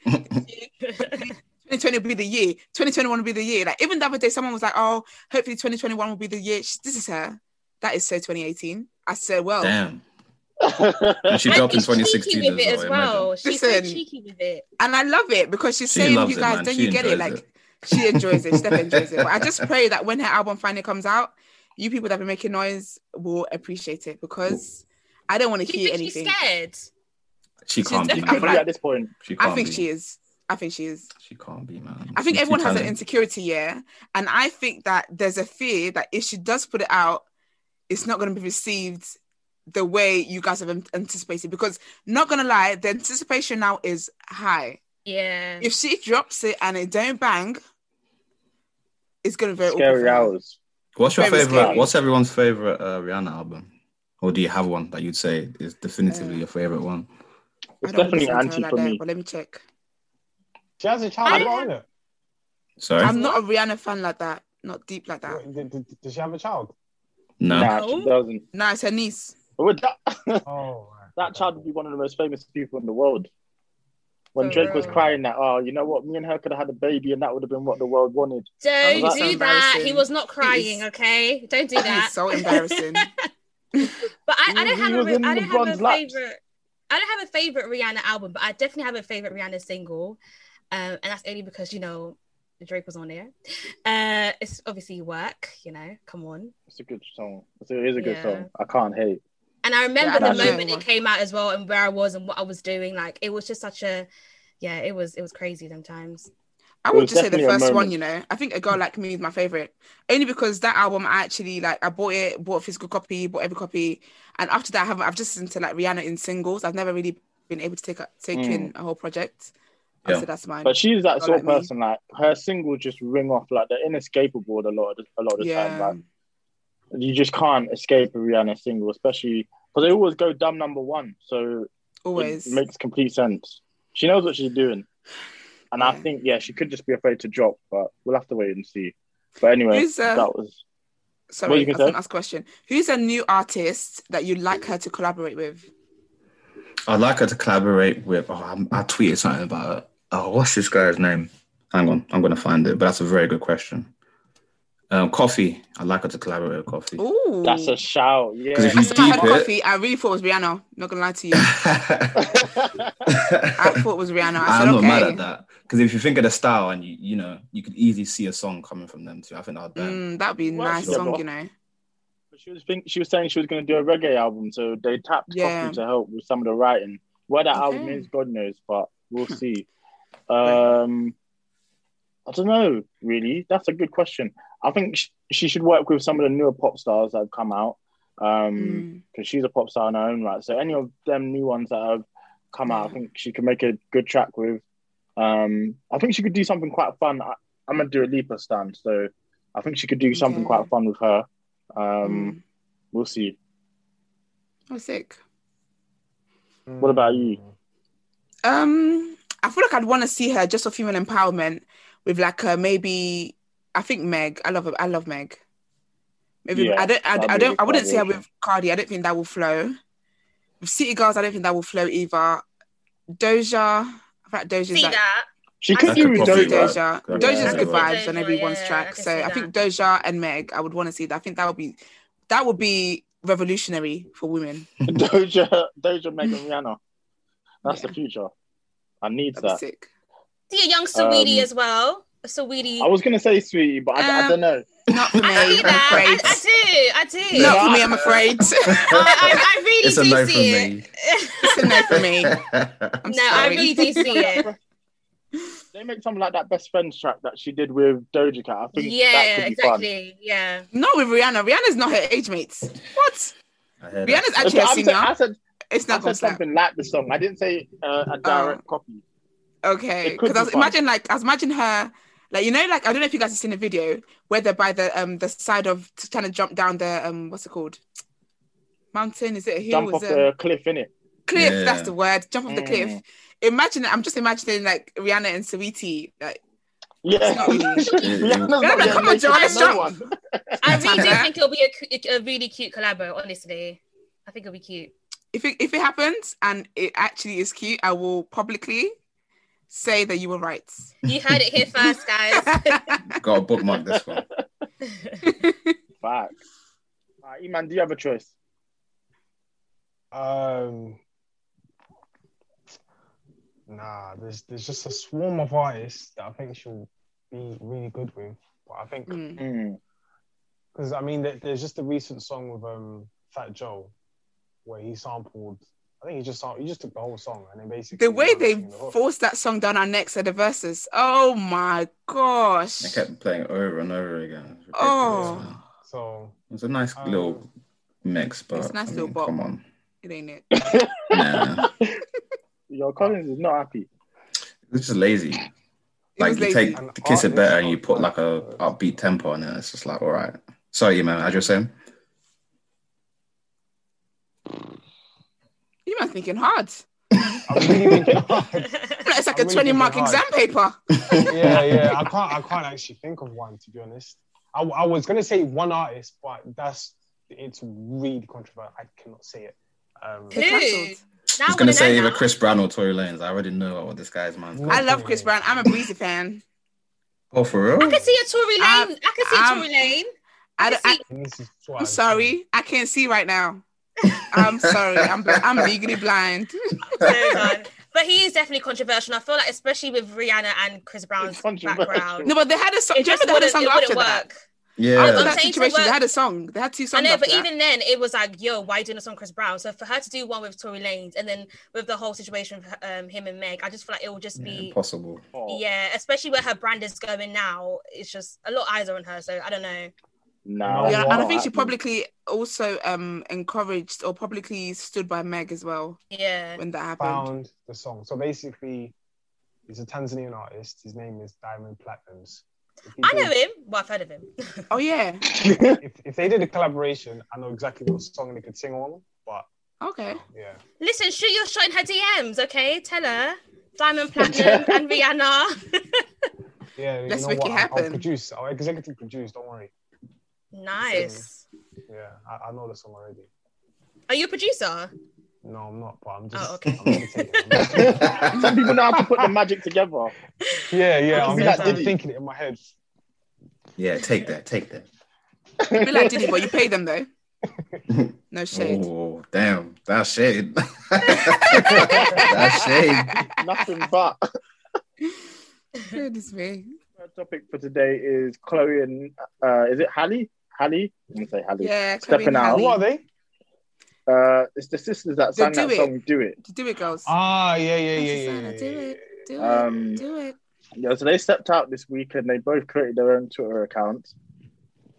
twenty twenty will be the year. twenty twenty-one will be the year. Like even the other day, someone was like, "Oh, hopefully twenty twenty-one will be the year." She, this is her. That is so twenty eighteen. I said, "Well, Damn. And she And dropped in she's twenty cheeky sixteen with it as as well. well. Imagine. She's so Listen. cheeky with it. and I love it because she's She saying, loves you it, guys, man. don't She you get it? enjoys Like it. she enjoys it. She definitely enjoys it. But I just pray that when her album finally comes out, you people that have been making noise will appreciate it because I don't want to Do you hear think she's anything. scared? She She's can't be. def- I Could feel be like- at this point. She can't I think be. she is. I think she is. She can't be, man. I think She's everyone too has an talented. insecurity, yeah. And I think that there's a fear that if she does put it out, it's not going to be received the way you guys have an- anticipated. Because not going to lie, the anticipation now is high. Yeah. If she drops it and it don't bang, it's going to be very awkward Scary for her. hours. What's your Very favorite? scary. What's everyone's favorite uh, Rihanna album? Or do you have one that you'd say is definitively Uh, your favorite one? It's I don't definitely listen to her anti like for that, me. but let me check. She has a I child don't as well, have- innit? Sorry, I'm not a Rihanna fan like that. Not deep like that. Wait, Did, did, did she have a child? no. Nah, No. she doesn't. No, it's her niece. But with that, Oh, right. that child would be one of the most famous people in the world. When For Drake was real. crying that, oh, you know what, me and her could have had a baby and that would have been what the world wanted. Don't That's do so that. embarrassing. He was not crying, It is- okay? Don't do that. It's so embarrassing. But I, I He- don't he have a, was re- in I don't have LeBron's a laps. favorite. I don't have a favorite Rihanna album, but I definitely have a favorite Rihanna single, um, and that's only because you know Drake was on there. Uh, it's obviously Work. You know, come on. It's a good song. It's a, it is a good Yeah. song. I can't hate. And I remember Yeah, I the don't know. moment it came out as well, and where I was and what I was doing. Like it was just such a, yeah, it was it was crazy sometimes. I It would was just say the definitely a first one, moment. you know. I think A Girl Like Me is my favorite. Only because that album I actually like I bought it, bought a physical copy, bought every copy. And after that I haven't I've just listened to like Rihanna in singles. I've never really been able to take a, take Mm. in a whole project. Yeah. So that's mine. But she's that Girl sort of Like Me. person, like her singles just ring off, like they're inescapable a lot of the, a lot of the yeah. time. Like you just can't escape a Rihanna single, especially because they always go dumb number one. So Always. it makes complete sense. She knows what she's doing. And I Yeah. think, yeah, she could just be afraid to drop, but we'll have to wait and see. But anyway, Who's, uh, that was... Sorry, What I you was gonna gonna say? ask a question. Who's a new artist that you'd like her to collaborate with? I'd like her to collaborate with. Oh, I'm- I tweeted something about it. Oh, what's this guy's name? Hang on, I'm gonna find it. But that's a very good question. Um, Coffee. I'd like her to collaborate with Coffee. Ooh. That's a shout, yeah. 'Cause if you Last time I deep heard it- Coffee, I really thought it was Rihanna. Not gonna lie to you. I I'm thought it was Rihanna. I said, not okay. mad at that because if you think of the style and you you know you could easily see a song coming from them too. I think that would bang. Mm, that'd be a Well, nice sure. song, you know. She was think she was saying she was going to do a reggae album, so they tapped Yeah. Coffee to help with some of the writing. Where that album Okay. is, God knows, but we'll see. Um, I don't know, really. That's a good question. I think sh- she should work with some of the newer pop stars that have come out. Um, because Mm. she's a pop star in her own right. So any of them new ones that have come out, I Yeah. think she can make a good track with. Um, I think she could do something quite fun. I, I'm gonna do a Lipa stand, so I think she could do something Okay. quite fun with her. Um, Mm. we'll see. Oh, sick. What about you? Um, I feel like I'd want to see her just for female empowerment with like uh, maybe I think Meg. I love her. I love Meg. Maybe Yeah, I don't. I, that'd I be a don't. good I wouldn't see her collaboration. with Cardi. I don't think that will flow. With City Girls, I don't think that will flow either. Doja. I feel like Doja's See like that? She I could That do could with probably Doja. work. Doja. That Doja's could good work. vibes on Doja, everyone's yeah, I track. can So see I think that. Doja and Meg, I would want to see that. I think that would be that would be revolutionary for women. Doja, Doja, Meg, and Rihanna. That's Yeah. the future. I need That'd be that. sick. See a young Saweetie Um, as well. A Saweetie. I was gonna say Sweetie, but I, I Um, don't know. Not for me. I see I'm that. I, afraid. I do. I do. Not No, for me. I- I'm afraid. I, I, I really It's a do no see for it. me. It's a no for me. I'm No, I sorry. really do see it. They make something like that Best Friends track that she did with Doja Cat. I think that Yeah, could be fun. exactly. Yeah. Not with Rihanna. Rihanna's not her age mates. What? I heard Rihanna's that. actually a I'm singer. saying- I said, It's I not gonna said slap. something like the song. I didn't say uh, a direct copy. Okay, It could because I be was fun. imagine like I was imagine her like you know like I don't know if you guys have seen the video where they're by the um the side of trying to jump down the um what's it called mountain, is it a hill, Jump is off it the cliff, innit? cliff, Yeah. that's the word, jump off the cliff. Mm. Imagine I'm just imagining like Rihanna and Saweetie like Yeah. not really. Rihanna's Rihanna, not getting come on, naked Joanna, with no jump. one. I really do Tana. think it'll be a, cu- a really cute collabo, honestly. I think it'll be cute. if it if it happens and it actually is cute, I will publicly say that you were right. You heard it here first, guys. Got to bookmark this one. Facts. All right, Iman, do you have a choice? Um, nah, there's there's just a swarm of artists that I think she'll be really good with. But I think Mm. Mm. because I mean, there- there's just a recent song with um Fat Joe where he sampled. I think he just sam- he just took the whole song and then basically The way ran they singing the hook. forced that song down our necks at the verses. Oh my gosh. I kept playing it over and over again. It's ridiculous, Oh. man. So It's a nice um, little mix, but It's a nice I little mean, bop. come on. It ain't it. Nah, Your Collins is not happy. it's just lazy. It Like was you lazy. take An the Kiss It artist Better and you of put like a like, upbeat tempo in it. It's just like, all right. Sorry, man. As you're saying. You must thinking hard. I'm really thinking hard. It's like I'm a really twenty mark thinking hard. exam paper. yeah, yeah. I can't. I can't actually think of one, to be honest. I, I was gonna say one artist, but that's it's really controversial. I cannot say it. Um, They're Who? cancelled. Now I was I going wanna to say know either now. Chris Brown or Tory Lanez. I already know what this guy's man's No. I love Chris Brown. I'm a Breezy fan. Oh, for real? I can see a Tory Lane. Um, I can see a um, Tory Lane. I, don't- I, see- he needs to try I'm it. sorry. I can't see right now. I'm sorry. I'm bl- I'm legally blind. So done. But he is definitely controversial. I feel like, especially with Rihanna and Chris Brown's It's controversial. background, No, but they had a song. it Do you just remember they had a wouldn't, song it after wouldn't that? work. Yeah. After I'm that saying to situation, they work- had a song. They had two I songs know, after but that. even then, it was like, yo, why are you doing a song with Chris Brown? So for her to do one with Tory Lanez and then with the whole situation with um, him and Meg, I just feel like it will just Yeah, be, impossible. Oh, yeah, especially where her brand is going now. It's just a lot of eyes are on her. So I don't know. nah, Yeah, Yeah, that's and I not think she happening. publicly also um encouraged or publicly stood by Meg as well Yeah. when that happened. Found the song. So basically, he's a Tanzanian artist. His name is Diamond Platnumz. If he I know did- him. Well, I've heard of him. Oh yeah. If, if they did a collaboration, I know exactly what song they could sing on. But Okay. yeah, Listen, shoot your shot in her D Ms, okay? Tell her. Diamond Platinum and Rihanna. yeah. You Let's know make what? it I'll- happen. I'll produce. I'll executive produce. Don't worry. Nice. Yeah, I, I know the song already. Are you a producer? No, I'm not. But I'm just. Oh, okay. I'm meditating. I'm meditating. Some people know how to put the magic together. yeah, yeah. I'm, Be just, like I'm Diddy. thinking it in my head. Yeah, take that. Take that. Be like Diddy, but you pay them though. No shade. Oh, damn. That's shade. That's shade. Nothing but. Goodness me. Our topic for today is Chloe and uh, is it Halle? Halle? I'm gonna say Halle. Yeah, Chloe Stepping and out. Halle. Who are they? Uh, it's the sisters that The sang Do that It. song "Do It." Do it, girls. Ah, yeah, yeah, That's yeah, the yeah. sign. yeah, Do yeah, it. Do Um, it. Do it. Yeah, so they stepped out this week and they both created their own Twitter accounts.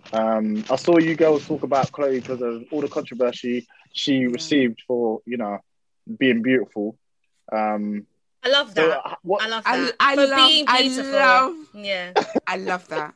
Um, I saw you girls talk about Chloe because of all the controversy she Yeah. received for, you know, being beautiful. Um, I love so that. uh, what? I love I, that. I For love, being I beautiful. love, Yeah. I love that.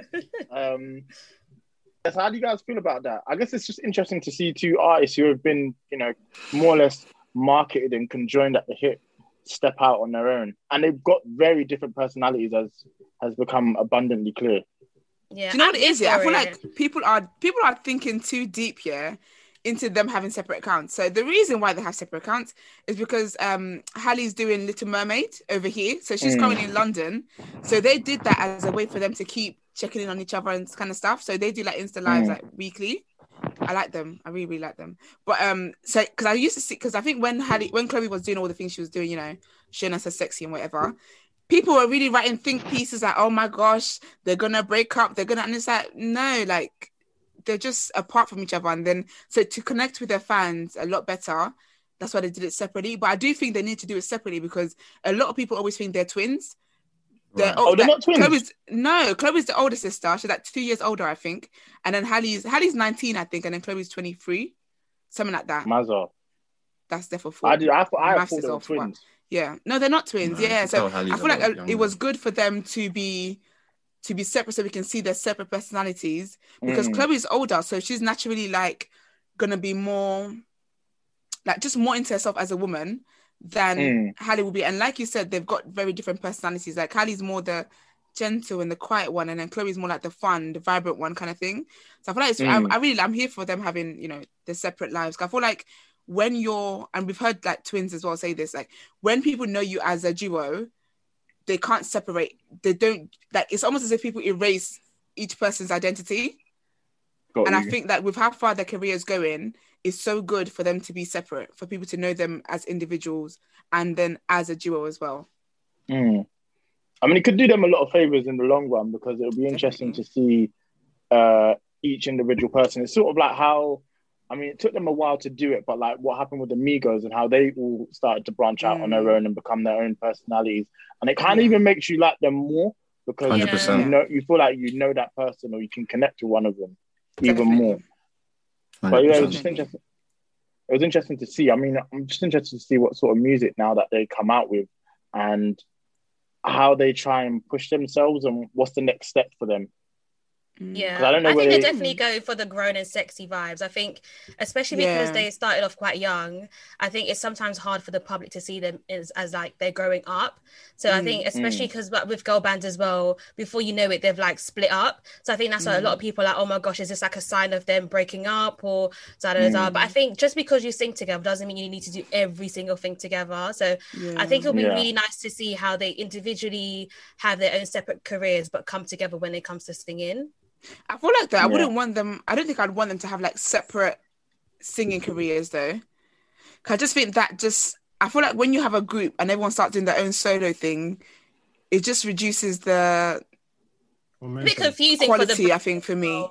Um, yes, how do you guys feel about that? I guess it's just interesting to see two artists who have been, you know, more or less marketed and conjoined at the hip step out on their own, and they've got very different personalities, as has become abundantly clear. Yeah. Do you know I'm what it here is? Yeah, I for feel it. like people are people are thinking too deep, yeah, into them having separate accounts. So the reason why they have separate accounts is because um Hallie's doing Little Mermaid over here, so she's Mm. currently in London. So they did that as a way for them to keep checking in on each other and kind of stuff. So they do like Insta lives Mm. like weekly. I like them. I really, really like them. But um, so because I used to see, because I think when Hallie, when Chloe was doing all the things she was doing, you know, showing us her sexy and whatever, people were really writing think pieces like, oh my gosh, they're gonna break up, they're gonna, and it's like, no, like they're just apart from each other. And then so to connect with their fans a lot better, that's why they did it separately. But I do think they need to do it separately because a lot of people always think they're twins. They're, Right. Oh, they're like, not twins? Chloe's, no, Chloe's the older sister. She's like two years older, I think. And then Hallie's Hallie's nineteen, I think, and then Chloe's twenty-three, something like that. Mazza. That's therefore four. I did. I thought, I Maths thought is they were off, but twins. yeah, no, they're not twins. No, you yeah, can so tell Hallie's I a feel like lot uh, it younger. was good for them to be to be separate, so we can see their separate personalities. Because Mm. Chloe's older, so she's naturally like gonna be more like just more into herself as a woman than Mm. Hallie will be. And like you said, they've got very different personalities. Like Hallie's more the gentle and the quiet one, and then Chloe's more like the fun, the vibrant one kind of thing. So I feel like it's, Mm. I, I really, I'm here for them having, you know, their separate lives. I feel like when you're, and we've heard like twins as well say this, like when people know you as a duo, they can't separate. They don't, like, it's almost as if people erase each person's identity. Got And I you. think that with how far their careers going, it's so good for them to be separate, for people to know them as individuals and then as a duo as well. Mm. I mean, it could do them a lot of favors in the long run because it'll be interesting to see uh, each individual person. It's sort of like how, I mean, it took them a while to do it, but like what happened with the Migos and how they all started to branch out on their Mm. own and become their own personalities. And it kind of Yeah. even makes you like them more because one hundred you percent. know you feel like you know that person or you can connect with one of them even Definitely. more. But yeah, it was just Definitely. interesting. It was interesting to see. I mean, I'm just interested to see what sort of music now that they come out with and how they try and push themselves and what's the next step for them. Yeah, 'Cause I don't know I think where they're they- definitely going for the grown and sexy vibes. I think, especially because Yeah. they started off quite young, I think it's sometimes hard for the public to see them as, as like they're growing up. So I Mm. think, especially because with girl bands as well, before you know it, they've like split up. So I think that's why a lot of people are like, oh my gosh, is this like a sign of them breaking up or da da da? Mm. But I think just because you sing together doesn't mean you need to do every single thing together. So Yeah. I think it'll be Yeah. really nice to see how they individually have their own separate careers but come together when it comes to singing. I feel like that. I Yeah. wouldn't want them. I don't think I'd want them to have like separate singing careers though. 'Cause I just think that just. I feel like when you have a group and everyone starts doing their own solo thing, it just reduces the A bit confusing quality. for the I think for me.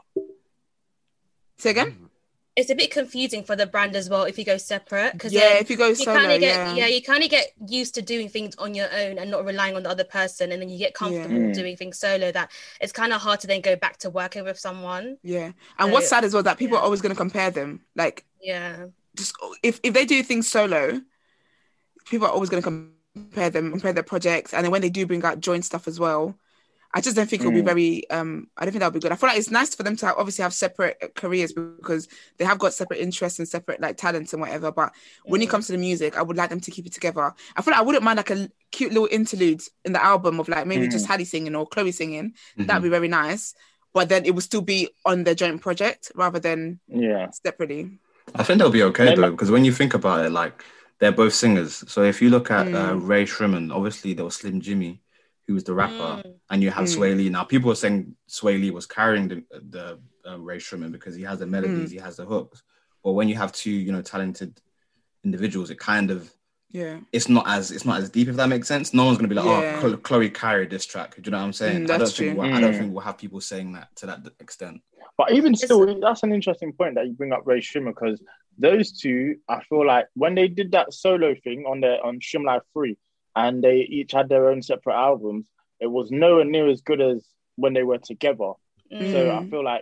Say again. it's a bit confusing for the brand as well if you go separate because Yeah, if you go you solo, kind of get yeah. yeah you kind of get used to doing things on your own and not relying on the other person, and then you get comfortable Yeah. Mm. doing things solo that it's kind of hard to then go back to working with someone. Yeah, and So, what's sad as well that people yeah. are always going to compare them. Like, Yeah, just if if they do things solo, people are always going to compare them, compare their projects, and then when they do bring out joint stuff as well, I just don't think it'll be Mm. very. Um, I don't think that'll be good. I feel like it's nice for them to have, obviously have separate careers because they have got separate interests and separate like talents and whatever. But when it Mm. comes to the music, I would like them to keep it together. I feel like I wouldn't mind like a cute little interlude in the album of like maybe Mm. just Hallie singing or Chloe singing. Mhm. That'd be very nice. But then it would still be on their joint project rather than Yeah. separately. I think they'll be okay They though, might- because when you think about it, like they're both singers. So if you look at uh, Mm. Ray Shrimon, obviously there was Slim Jimmy, who was the rapper, Mm. and you have Mm. Sway Lee. Now people are saying Sway Lee was carrying the, the uh, Ray Shrimon because he has the melodies, Mm. he has the hooks. But when you have two, you know, talented individuals, it kind of Yeah. it's not as it's not as deep, if that makes sense. No one's gonna be like, Yeah. oh, Chlo- Chloe carried this track. Do you know what I'm saying? Mm, I don't that's think true. we'll, I don't Mm. think we'll have people saying that to that extent. But even It's- still, that's an interesting point that you bring up, Ray Shrimmer, because those two, I feel like when they did that solo thing on their on Shrim Life three, and they each had their own separate albums, it was nowhere near as good as when they were together. Mm. So I Mm. feel like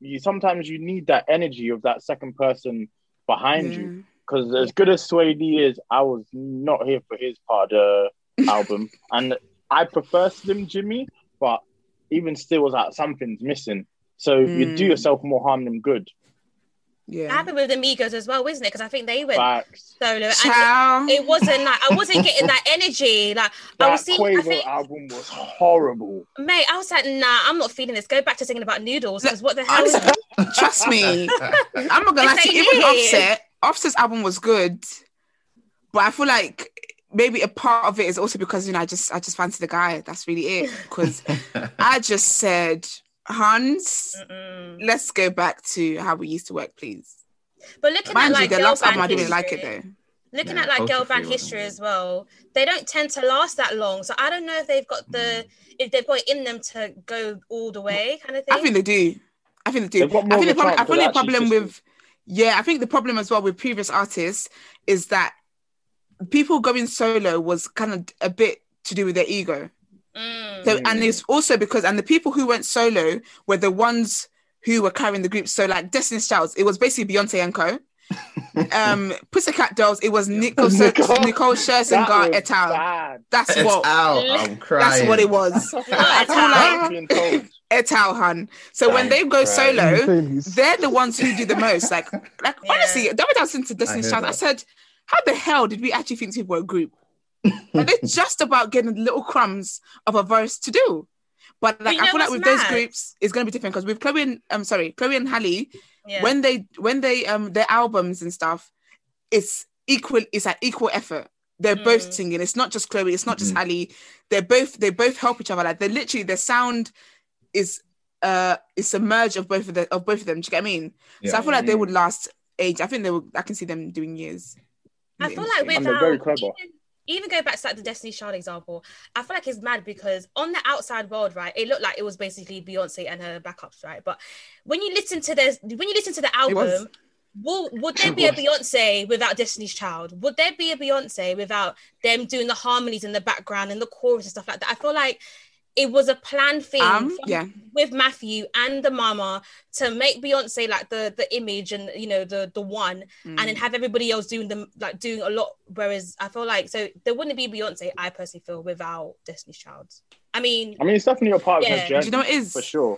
you sometimes you need that energy of that second person behind Yeah. you. Because as good as Sway Lee is, I was not here for his part of the album. And I prefer Slim Jimmy, but even still was like something's missing. So you do Mm. yourself more harm than good. It Yeah. happened with the Migos as well, isn't it? Because I think they went Facts. solo, and Ciao. it wasn't like I wasn't getting that energy. Like I That was seeing, I Quavo think, album was horrible. mate, I was like, nah, I'm not feeling this. Go back to singing about noodles, because what the hell Honestly, is trust me. I'm not gonna lie to you. Even Offset, Offset's album was good, but I feel like maybe a part of it is also because you know I just I just fancy the guy. That's really it. Because I just said, Hans, Mm-mm. let's go back to how we used to work, please. But looking at Mind like you, the girl last album band I didn't really like history, it though. looking Yeah, at like Culture girl Free band wasn't history good. as well, they don't tend to last that long. So I don't know if they've got the if they've got it in them to go all the way, kind of thing. I think they do. I think they do. They've got more I think of the a problem, I chance think to the actually problem just- with yeah, I think the problem as well with previous artists is that people going solo was kind of a bit to do with their ego. Mm. So and it's also because and the people who went solo were the ones who were carrying the group. So like Destiny's Child, it was basically Beyonce and co. um, Pussycat Dolls, it was Nicole Nicole- Nicole That Scherzinger was et al. bad. That's It's what. out. I'm crying. That's what it was. I feel like Being told. et al. Hun. So when I'm they go crying. solo, they're the ones who do the most. Like, like Yeah. honestly, the other day I was listening to Destiny's hear Child, I that. said, how the hell did we actually think people were a group? And they're just about getting little crumbs of a verse to do. But like you I know feel like what's with those mad? groups, it's gonna be different because with Chloe and um sorry, Chloe and Halle, Yeah. when they when they um their albums and stuff, it's equal, it's like equal effort. They're both Mm. singing. It's not just Chloe, it's not just Mhm. Halle. They're both they both help each other. Like they're literally their sound is uh it's a merge of both of the of both of them. Do you get what I mean? So Yeah. I feel like they would last age. I think they would I can see them doing years. in I the feel like industry. And they're very without clever. even, even go back to like the Destiny's Child example, I feel like it's mad because on the outside world, right, it looked like it was basically Beyonce and her backups, right? But when you listen to this, when you listen to the was. album, will, would there It be a was. Beyonce without Destiny's Child? Would there be a Beyonce without them doing the harmonies in the background and the chorus and stuff like that? I feel like it was a planned thing Um, from- yeah. with Matthew and the mama to make Beyonce like the the image and you know the the one, Mm. and then have everybody else doing them like doing a lot. Whereas I feel like so there wouldn't be Beyonce, I personally feel, without Destiny's Child. I mean, I mean, it's definitely a part of Yeah. her journey. Do you know what it is? For sure.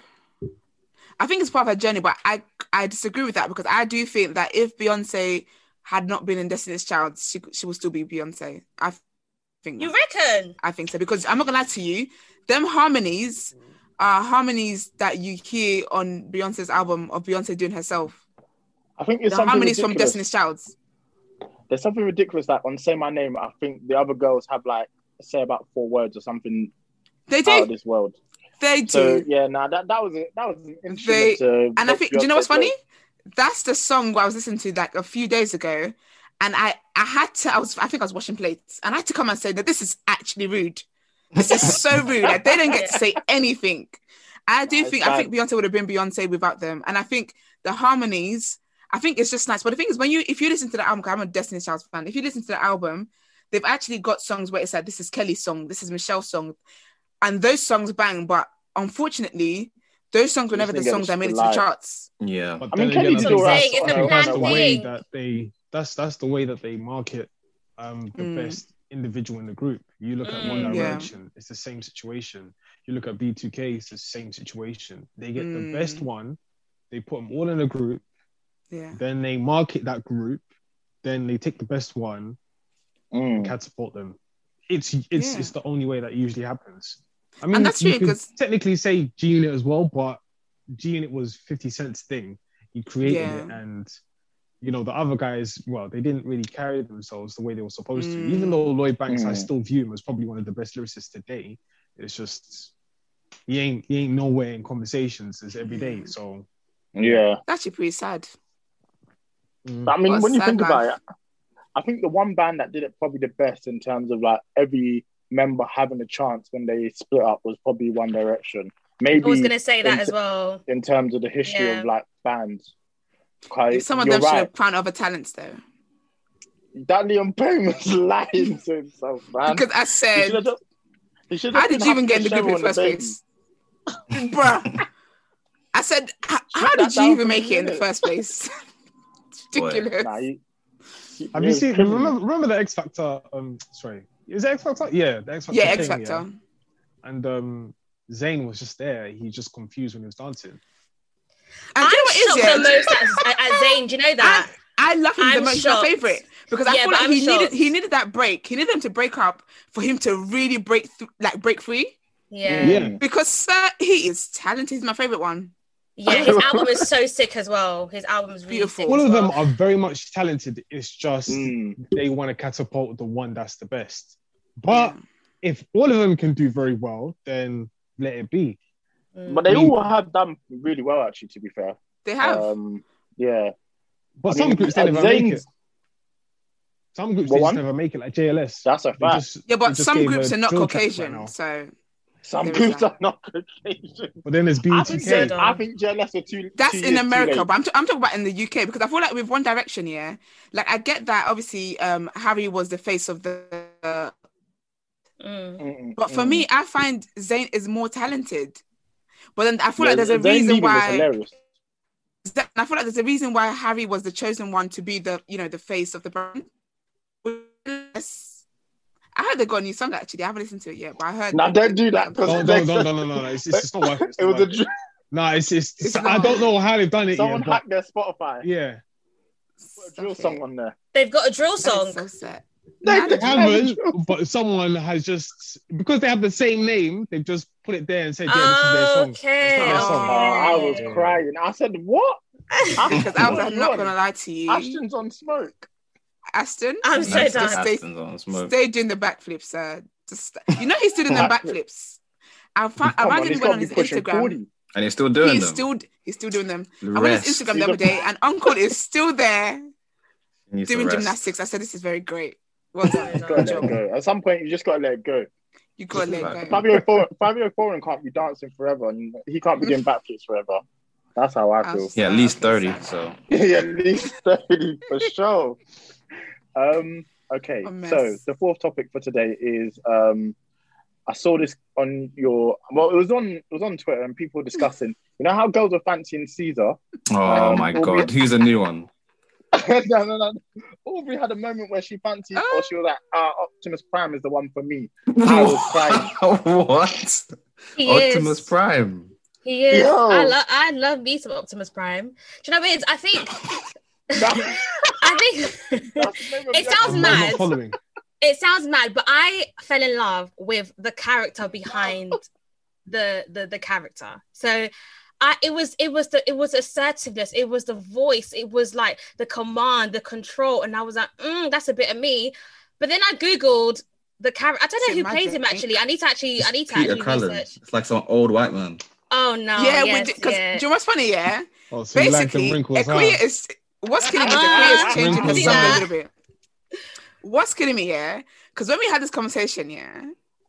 I think it's part of her journey, but I I disagree with that because I do think that if Beyonce had not been in Destiny's Child, she she would still be Beyonce. I think you that. reckon? I think so because I'm not gonna lie to you, them harmonies are harmonies that you hear on Beyonce's album of Beyonce doing herself. I think it's The something harmonies from ridiculous. Destiny's Child. There's something ridiculous that on Say My Name, I think the other girls have like say about four words or something They out of do. this world. They do. So yeah, nah, that that was a, that was an instrument They- to and I make think, do you know what's Beyonce funny? go. That's the song where I was listening to like a few days ago, and I I had to I was I think I was washing plates, and I had to come and say that this is actually rude. This is so rude. Like they don't get to say anything. I do Nah, think it's I think bad. Beyonce would have been Beyonce without them, and I think the harmonies. I think it's just nice. But the thing is, when you if you listen to the album, 'cause I'm a Destiny's Child fan. If you listen to the album, they've actually got songs where it's like this is Kelly's song, this is Michelle's song, and those songs bang. But unfortunately, those songs were Just never the didn't get songs the that made it to the live. charts. Yeah. But I mean, then Kelly again, did I think all right. Saying it's that's, a I think that's planned the way thing. that they that's that's the way that they market um the Mm. best individual in the group. You look at One Mm. Yeah. Direction, it's the same situation. You look at B two K, it's the same situation. They get Mm. the best one, they put them all in a group, Yeah. then they market that group, then they take the best one Mm. and catapult them. It's it's Yeah. it's the only way that usually happens. I mean, And that's you true, could 'cause- technically say G Unit as well, but G Unit was fifty Cent's thing. He created Yeah. it, and you know the other guys, well, they didn't really carry themselves the way they were supposed to. Mm. Even though Lloyd Banks, I Mm. still view him as probably one of the best lyricists today. It's just he ain't he ain't nowhere in conversations. It's every day. Mm. So Yeah. That's actually pretty sad. mm, I mean, What a when you sad think about life. it, I think the one band that did it probably the best in terms of like every member having a chance when they split up was probably One Direction. Maybe I was gonna say that in, as well. in terms of the history Yeah. of like bands. 'Cause Some of you're them should right. have found other talents though. That Liam Payne was lying to himself, man. Because I He said, should have just- he should how have did been you even happy get in the with group in the Cheryl first and place? Bruh. I said, how, Strip how that did you down even for make me, it in the innit? first place? Ridiculous. Nah, you, you, Have you're you seen? criminal. Remember, remember the X Factor? Um, sorry, is it X Factor? Yeah, the X Factor. Yeah, X thing, Factor. yeah? And um, Zayn was just there. He just confused when he was dancing. And I'm do you know what it shocked is, yeah? the most at, at, at Zayn. Do you know that? I, I love him the I'm most. He's my shocked. favorite because I Yeah, feel but like I'm he needed shocked. he needed that break. He needed them to break up for him to really break th- like break free. Yeah. Yeah. Because sir, he is talented. He's my favorite one. Yeah, his album is so sick as well. His album is really Beautiful. sick All as of well. them are very much talented. It's just Mm. they want to catapult the one that's the best. But if all of them can do very well, then let it be. Mm. But they I mean- all have done really well, actually, to be fair. They have. Um, yeah. But I some mean, groups they uh, never make it. Zayn's- Some groups What they just one? never make it, like J L S. That's a They fact. just- yeah, they but just some gave groups a are not drill track right Caucasian, now. so Some there is groups that. are not Caucasian. But then there's B I E think, T J- J- K. I think J L S are too. that's two in years too America. late. But I'm, t- I'm talking about in the U K because I feel like with One Direction, yeah, like I get that obviously um Harry was the face of the. Uh, Mm. Mm-mm, but for mm. me, I find Zayn is more talented. But then I feel Yeah, like there's a Zayn reason leaving was why. hilarious. That- I feel like there's a reason why Harry was the chosen one to be the, you know, the face of the brand. Yes. I heard they got a new song actually. I haven't listened to it yet, but I heard. Nah, don't do that. No, no, no, no, no, no, no. It's, it's, it's not worth it. It's It not was a worth it. dr- No, it's, it's, it's, It's I not. don't know how they've done it someone yet, but hacked their Spotify. yeah. Put a drill Stop song it. on there. They've got a drill That song. is so sad. They- Nah, they They I- haven't, but someone has just, because they have the same name, they've just put it there and said, yeah, this is their song. Okay. It's not their Oh, song. I was Yeah. crying. I said, "What?" Because I was What I'm not on? gonna lie to you, Ashton's on smoke. Aston. I'm so just done. Stay, Aston's on smoke. stay doing the backflips, sir. Just you know he's still doing them Backflip. backflips. I found I Come on, randomly he's went got on to be his pushing Instagram. forty. And he's still doing He's them. still he's still doing them. The I went on his rest. Instagram He's the other a- day, and Uncle is still there He needs to doing rest. gymnastics. I said, "This is very great. Well done. You Good gotta Good let job. it go. At some point, you just gotta let it go. You got to let Like- it go." Fabio Foreign, Fabio Foreign can't be dancing forever, and he can't be doing backflips forever. That's how I feel. Yeah, at Uh, least okay, thirty. so- So Yeah, at least thirty for sure. Um, okay, A mess. so the fourth topic for today is um, I saw this on your well, it was on it was on Twitter and people were discussing. You know how girls were fancying Caesar? oh Um, my Aubrey- god, who's a new one? no, no, no. Aubrey had a moment where she fancied, or she was like, uh, "Optimus Prime is the one for me." I was crying. What? He Optimus is. Prime. He is. Yo. I love. I love me some Optimus Prime. Do you know what it is? I think. That- I think that's the name of it the sounds I'm episode. not mad. following. It sounds mad, but I fell in love with the character behind the the the character. So I it was it was the it was assertiveness, it was the voice, it was like the command, the control, and I was like, mm, that's a bit of me. But then I googled the character. I don't know Is who it plays him magic? actually. I need to actually I need to Peter actually Cullen. research. It's like some old white man. Oh no, yeah, yes, because yeah. do you know what's funny? Yeah, Oh, so you like basically, them wrinkles, Equia huh? is what's killing me. is Ah, Equia is changing her see song a that? little bit. What's killing me? Yeah, because when we had this conversation, yeah,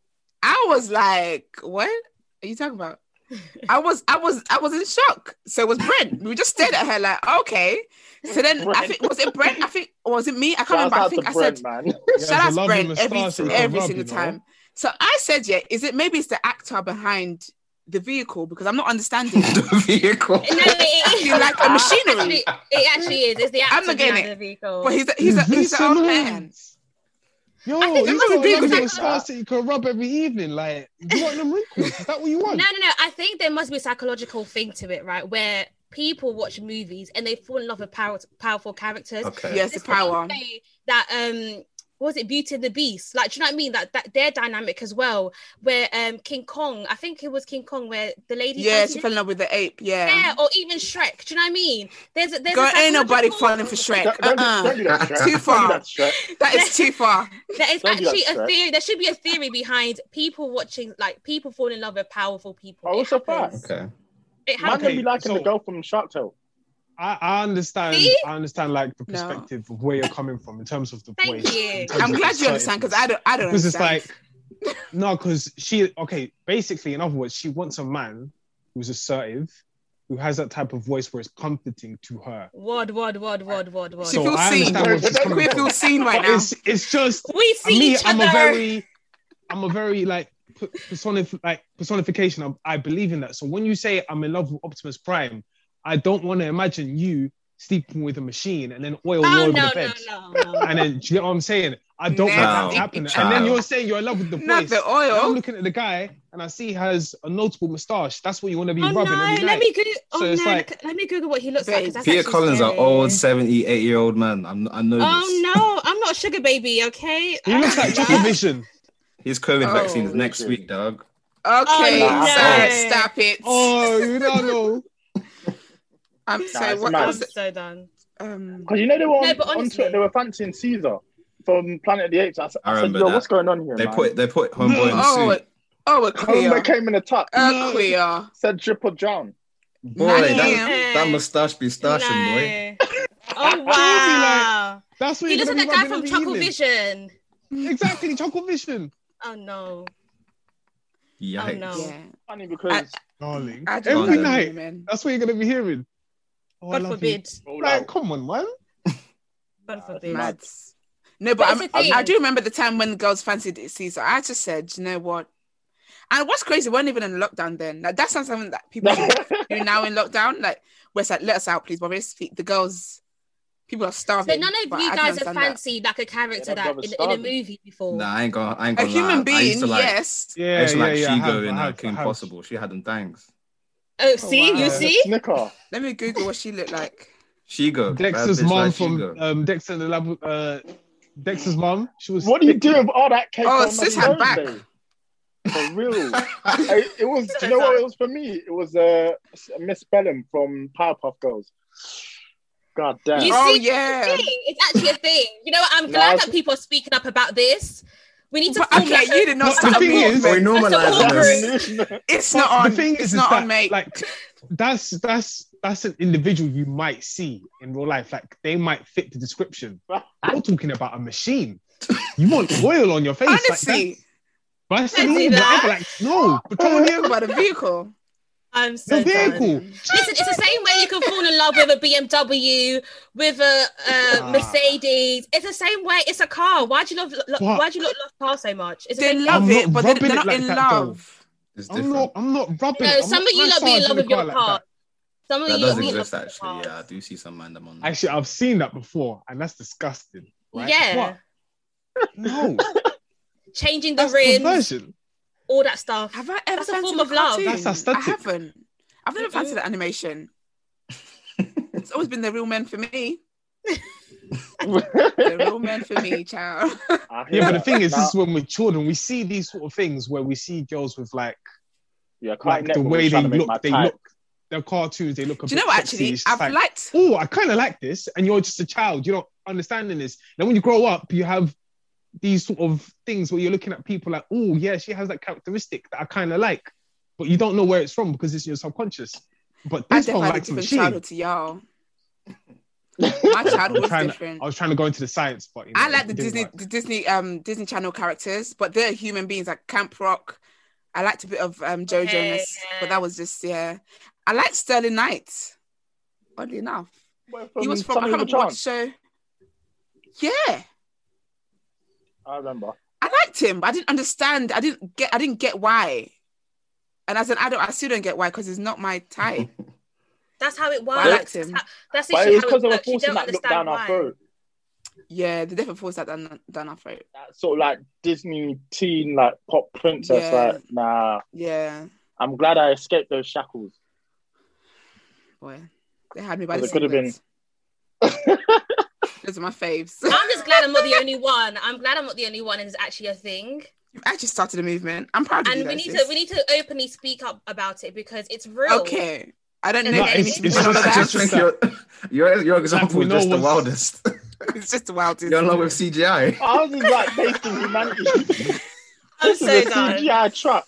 I was like, "What are you talking about?" I was, I was, I was in shock. So it was Brent. We just stared at her like, "Okay." So then I think was it Brent? I think or was it me? I can't Shout remember. I out think to I Brent, said. man. He Shout out has a to lovely Brent every, moustache and every rub, single you know? time. So I said, yeah, is it maybe it's the actor behind the vehicle? Because I'm not understanding. The vehicle. No, it, He like a machinery. Actually, it actually is. It's the actor I'm not getting behind it. the vehicle. But he's a, he's a, he's an old man. Yo, I think you it must got be a lovely exactly moustache that you can rub every evening. Like, do you want them wrinkles? Is that what you want? No, no, no. I think there must be a psychological thing to it, right? Where people watch movies and they fall in love with power, powerful characters. Okay. Yes, the It's the same power. way that um what was it Beauty and the Beast? Like, do you know what I mean? That that they're dynamic as well. Where um King Kong, I think it was King Kong, where the lady Yeah, fancied she him. fell in love with the ape. Yeah. Yeah, or even Shrek. Do you know what I mean? There's a, there's Girl, a ain't nobody psychological- falling for Shrek. Don't, don't, do- Uh-uh. don't do that, Shrek. Too Don't far. do that, Shrek. That is too far. There is Don't do that, actually a Shrek. theory. There should be a theory behind people watching, like people falling in love with powerful people. Oh, It it's a happens. fact. Okay. It Man, happens. don't be liking so- the girl from Shark Tale. I, I understand. See? I understand, like the No. perspective of where you're coming from in terms of the Thank voice. you. in terms I'm of glad the you understand because I don't. I don't Because it's understand. like, no, because she, okay, basically, in other words, she wants a man who's assertive, who has that type of voice where it's comforting to her. Word, word, word, word, word, word. She So feels I seen. understand where she's coming Queer from. feels seen right But now. it's, it's just, We see me, each I'm other. a very, I'm a very, like, p- personif- like personification. I, I believe in that. So when you say I'm in love with Optimus Prime, I don't want to imagine you sleeping with a machine and then oil Oh all over no, the bed. no, no, no. And then, do you get what I'm saying? I don't No. want that to happen. Child. And then you're saying you're in love with the voice. Not the oil. Now I'm looking at the guy and I see he has a notable moustache. That's what you want to be Oh no, rubbing every let night. me Google. Oh So no, it's like- let me Google what he looks like. 'cause that's Peter actually Collins, an scary. old seventy-eight year old man. I'm, I know this. Oh no, I'm not a sugar baby, okay? He looks like Chucky Vision. His COVID Oh, vaccine is next Richard. week, dog. Okay, Oh, Sarah, no. stop it. Oh, you don't know. I'm Nah, sorry. it's What mad. I'm was it? so done. Um, Because you know they were on, No, but on honestly- Twitter, they were fancying Caesar from Planet of the Apes. I, s- I I said, remember yo, that. what's going on here, They man? put they put homeboy in the oh, suit. oh, a queer. Homeboy came in a tuck. A No. queer. Said drip or drown. Boy, Damn. that, that moustache be stashing, boy. No. Oh wow. That's what He you're looks gonna like be that guy rubbing from every Chuckle evening. Vision. Exactly, Chuckle Vision. Oh no. Yikes. Oh, no. Yeah. Funny because Darling. I don't Every know, night. man. That's what you're gonna be hearing. Oh, I God love forbid. You. all Like, out. come on, man. God forbid. Mad. No, but But I'm, it's the thing. I do remember the time when girls fancied Caesar. I just said, you know what? And what's crazy, we weren't even in lockdown then. Like, that sounds something that people should do now in lockdown. Like, where it's like, let us out, please. But basically, the girls, people are starving. So none of but you I don't guys have understand that. fancied like a character Yeah, that that brother's in, in a starving. movie before. Nah, I ain't gonna, I ain't A gonna human lie. I used being, to like, yes. I Yeah, used to yeah, like yeah. I Shigo have, in I uh, have, Kim I have. Possible. She had them things. Oh, see, wow. you Yeah. see? Snicker. Let me Google what she looked like. Shigo. Dexter's bad bitch mom like from Shigo. um, Dexter and the Lab. Uh, Dexter's mom. She was. What do you thick. do with all that cake Oh, on sis my had back. birthday? For real. I, it was, do you know what it was for me? It was uh, Miss Bellum from Powerpuff Girls. God damn. You Oh, see, yeah. it's, a thing. It's actually a thing. You know what? I'm Nah, glad it's- that people are speaking up about this. We need to But, form okay, like a- you did not But start the a thing is- movement. We normalize That's this. a It's But not on. The thing it's is, not is that, on, mate. like, that's that's that's an individual you might see in real life. Like, they might fit the description. You're talking about a machine. You want oil on your face, Honestly, like that. Don't do Vaseline, that. whatever. Like, no, petroleum. about a vehicle. I'm so The vehicle. done. Listen, it's the same way you can fall in love with a B M W, with a uh, Ah. Mercedes. It's the same way. It's a car. Why do you love? lo- But- Why do you love, love cars so much? It's the They same love I'm it, not but they're, rubbing they're it not like in that, love. It's I'm different. not. I'm not rubbing. No, it. I'm some not of you lot be in love massaging with the your car like car. that. Some of That you does lot be in love exist, with your actually. cars. Yeah, I do see some man them on. Actually, I've seen that before, and that's disgusting. Right? Yeah. What? No, Changing the that's rims, perversion. all that stuff. Have I ever That's a fancied form a of love. cartoon? That's I aesthetic. haven't. I've never fancied that animation. It's always been the real men for me. The real men for me, child. I hear Yeah, but the that. thing is, Now- this is when we're children, we see these sort of things where we see girls with like, yeah, like Cartoon the Network way was they trying to make my look, they type. look, their cartoons, they look a Do you bit know what, sexy. actually? It's just I've like, liked. oh, I kind of like this, and you're just a child. You're not understanding this. Then when you grow up, you have these sort of things where you're looking at people like, oh, yeah, she has that characteristic that I kind of like, but you don't know where it's from because it's in your subconscious. But I this one definitely had a likes a different machine. childhood to y'all. My I childhood was, was trying to, different. I was trying to go into the science, but you know, I like it the didn't Disney, work. the Disney, um, Disney Channel characters, but they're human beings like Camp Rock. I liked a bit of um, Joe Okay, Jonas, yeah. but that was just yeah. I liked Sterling Knight. Oddly enough, Well, he was from. I Sonny can't and the remember what Chance. show. Yeah, I remember. I liked him, but I didn't understand. I didn't get. I didn't get why. And as an adult, I still don't get why because it's not my type. That's how it works. I liked him. That's, how, that's But it literally was how because they it were works. You forcing don't that look understand down our why. throat. Yeah, the different force that down down our throat. That sort of like Disney teen, like pop princess. Yeah. Like, nah. Yeah, I'm glad I escaped those shackles. boy, they had me by the Because it could have been- singlets. Those are my faves. I'm just glad I'm not the only one. I'm glad I'm not the only one, and it's actually a thing. You've actually started a movement. I'm proud of you And we guys, need sis. to we need to openly speak up about it because it's real. Okay. I don't know No, if you it's- need to be it's doing all of just- that. it's I just think your, your, your example we is know just the what's- wildest. It's just the wildest. You're in love with C G I. Ours is like based in humanity. I'm This so is a done. C G I truck.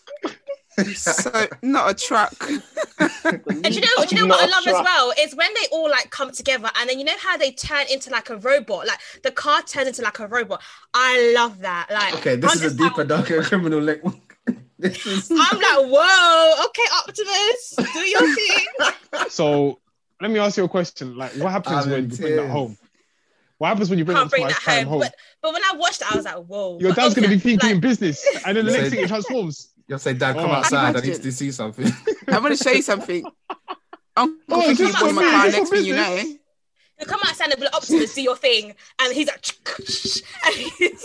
So not a truck. And do you know, do you know what I love as well? Is when they all like come together and then you know how they turn into like a robot, like the car turns into like a robot. I love that. Like, Okay, this I'm is a just deeper, like- darker criminal link. This is. I'm like, whoa, okay, Optimus, do your thing. So let me ask you a question. Like, what happens I'm when in you bring that tears. home? What happens when you bring Can't bring Optimus that Prime home. home? But but when I watched it, I was like, whoa. Your But dad's going to be obviously, thinking like, in business, and then the You next said- thing it transforms. You'll say, Dad, come Mm. outside. I Imagine. need to see something. I want to show you something. Uncle Oh, thinking just you bought him a for me, car just next for thing you business. know. You come outside and be like, Optimus, do your thing, and he's like, and he's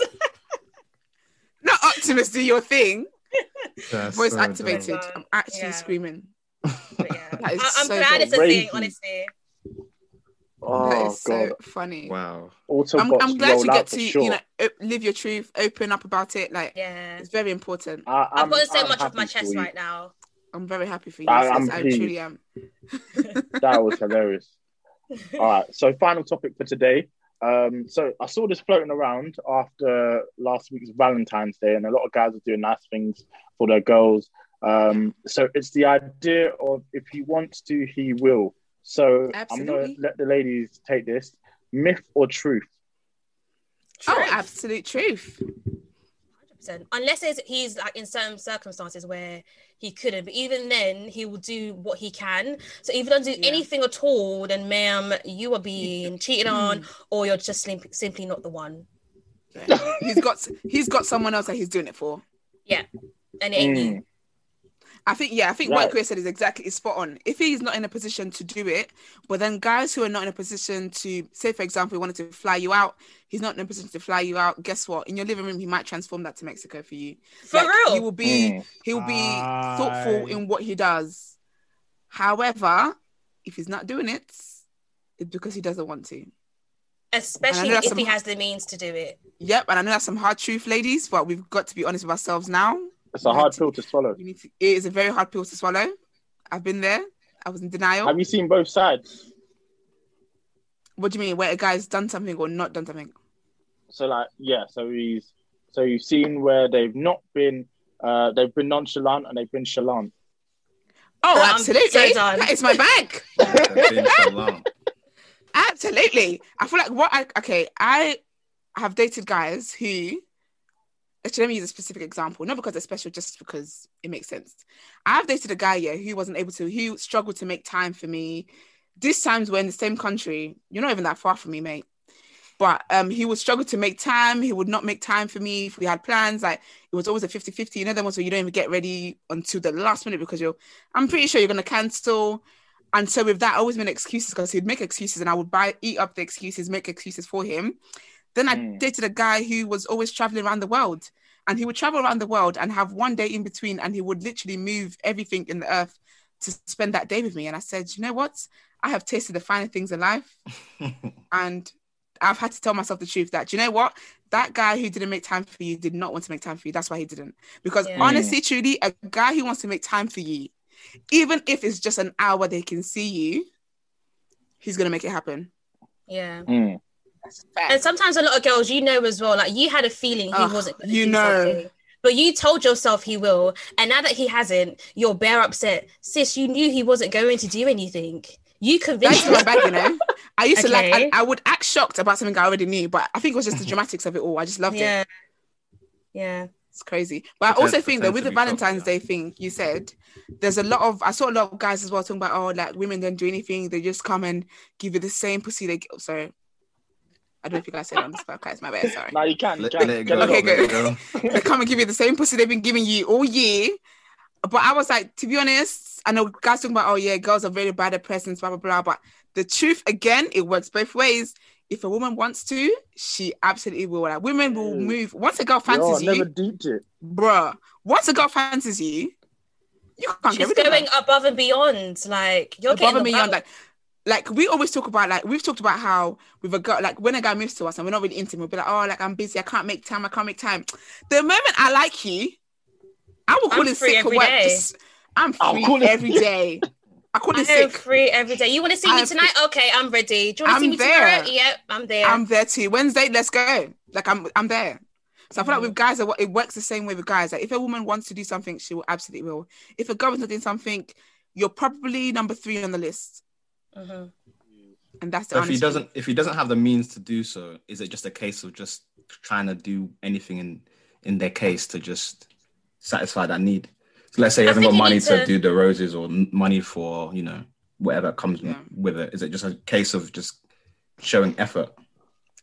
Not Optimus, do your thing. That's Voice so activated. dumb. I'm actually Yeah. screaming. But yeah. That is I, I'm so glad it's a thing, crazy. honestly. that Oh is so god. funny. Wow. Autobots I'm, I'm glad roll you out get for to, sure. you know, o- live your truth, open up about it. Like, Yeah. it's very important. I, I've I'm, got so I'm much off my happy for chest you. right now. I'm very happy for you, I- sis. I'm I pleased. truly am. That was hilarious. All right, so final topic for today. Um, so I saw this floating around after last week's Valentine's Day, and a lot of guys are doing nice things for their girls. Um, so it's the idea of if he wants to, he will. So I'm gonna Absolutely. let the ladies take this. Myth or truth? Oh, Truth. absolute truth. one hundred percent. Unless it's, he's like in certain circumstances where he couldn't, but even then he will do what he can. So if you don't do Yeah. anything at all, then ma'am, you are being cheated on, or you're just sim- simply not the one. he's got he's got someone else that he's doing it for. Yeah, and it ain't Mm. you. I think, yeah, I think Right. what Chris said is exactly is spot on. If he's not in a position to do it, but then guys who are not in a position to, say, for example, he wanted to fly you out, he's not in a position to fly you out. Guess what? In your living room, he might transform that to Mexico for you. For Like, real. he will be Mm. he will be thoughtful Aye. in what he does. However, if he's not doing it, it's because he doesn't want to. Especially And I know that's if he some- has the means to do it. Yep, and I know that's some hard truth, ladies, but we've got to be honest with ourselves now. It's a hard pill to swallow. You need to, it is a very hard pill to swallow. I've been there. I was in denial. Have you seen both sides? What do you mean? Where a guy's done something or not done something? So like, yeah. So he's so you've seen where they've not been, uh, they've been nonchalant and they've been chalant. Oh, I'm absolutely. so done. That is my bag. They've been so long. Absolutely. I feel like what I okay, I have dated guys who actually let me use a specific example, not because they're special, just because it makes sense. I've dated a guy, yeah, who wasn't able to, who struggled to make time for me. These times we're in the same country. You're not even that far from me, mate. But um, he would struggle to make time. He would not make time for me if we had plans. Like, it was always a fifty-fifty. You know, them ones where you don't even get ready until the last minute because you're, I'm pretty sure you're going to cancel. And so with that, I always made excuses because he'd make excuses and I would buy, eat up the excuses, make excuses for him. Then I Mm. dated a guy who was always traveling around the world, and he would travel around the world and have one day in between, and he would literally move everything in the earth to spend that day with me. And I said, you know what? I have tasted the finer things in life, and I've had to tell myself the truth that, you know what? That guy who didn't make time for you did not want to make time for you. That's why he didn't. Because Yeah. honestly, truly, a guy who wants to make time for you, even if it's just an hour they can see you, he's going to make it happen. Yeah. Mm. That's fact. And sometimes a lot of girls, you know as well, like you had a feeling he Ugh, wasn't going to you do know. something. But you told yourself he will. And now that he hasn't, you're bare upset. Sis, you knew he wasn't going to do anything. You convinced That's my yourself. bag, you know. I used to like, Okay. I, I would act shocked about something I already knew, but I think it was just the dramatics of it all. I just loved it. Yeah. Yeah. It's crazy. But I Pretend- also think that pretend with to the be shocked, Valentine's yeah. Day thing you said, there's a lot of, I saw a lot of guys as well talking about, oh, like women don't do anything. They just come and give you the same pussy they get. Sorry. I don't know if you guys said it on this podcast. My bad. Sorry. Now you can. You Let, can. let it Get go. it Okay, off. let it good. go. They come and give you the same pussy they've been giving you all year. But I was like, to be honest, I know guys talking about, oh yeah, girls are very bad at presents, blah, blah, blah. But the truth, again, it works both ways. If a woman wants to, she absolutely will. Like, women will Mm. move. Once a girl Yo, fancies I you, never deeped it. bruh, once a girl fancies you, you can't She's get rid of her. going above and beyond. Like, you're Above getting and beyond. above. Like, like we always talk about, like we've talked about how with a girl, like when a guy moves to us and we're not really into him, we'll be like, oh, like I'm busy, I can't make time, I can't make time. The moment I like you, I will call I'm in free sick for every work. day. Just, I'm I'll free call in- every day. I call I in am sick. free every day. You want to see I me am tonight? Okay, I'm ready. Do you want to see I'm me there. tomorrow? Yep, I'm there. I'm there too. Wednesday, let's go. Like I'm, I'm there. So I feel like Mhm. with guys, it works the same way with guys. Like if a woman wants to do something, she will absolutely will. If a girl is not doing something, you're probably number three on the list, Mhm. and that's the So if he honest doesn't, truth. if he doesn't have the means to do so, is it just a case of just trying to do anything in in their case to just satisfy that need? So let's say he I hasn't think got you money need to... to- do the roses or n- money for, you know, whatever comes Yeah. with it. Is it just a case of just showing effort?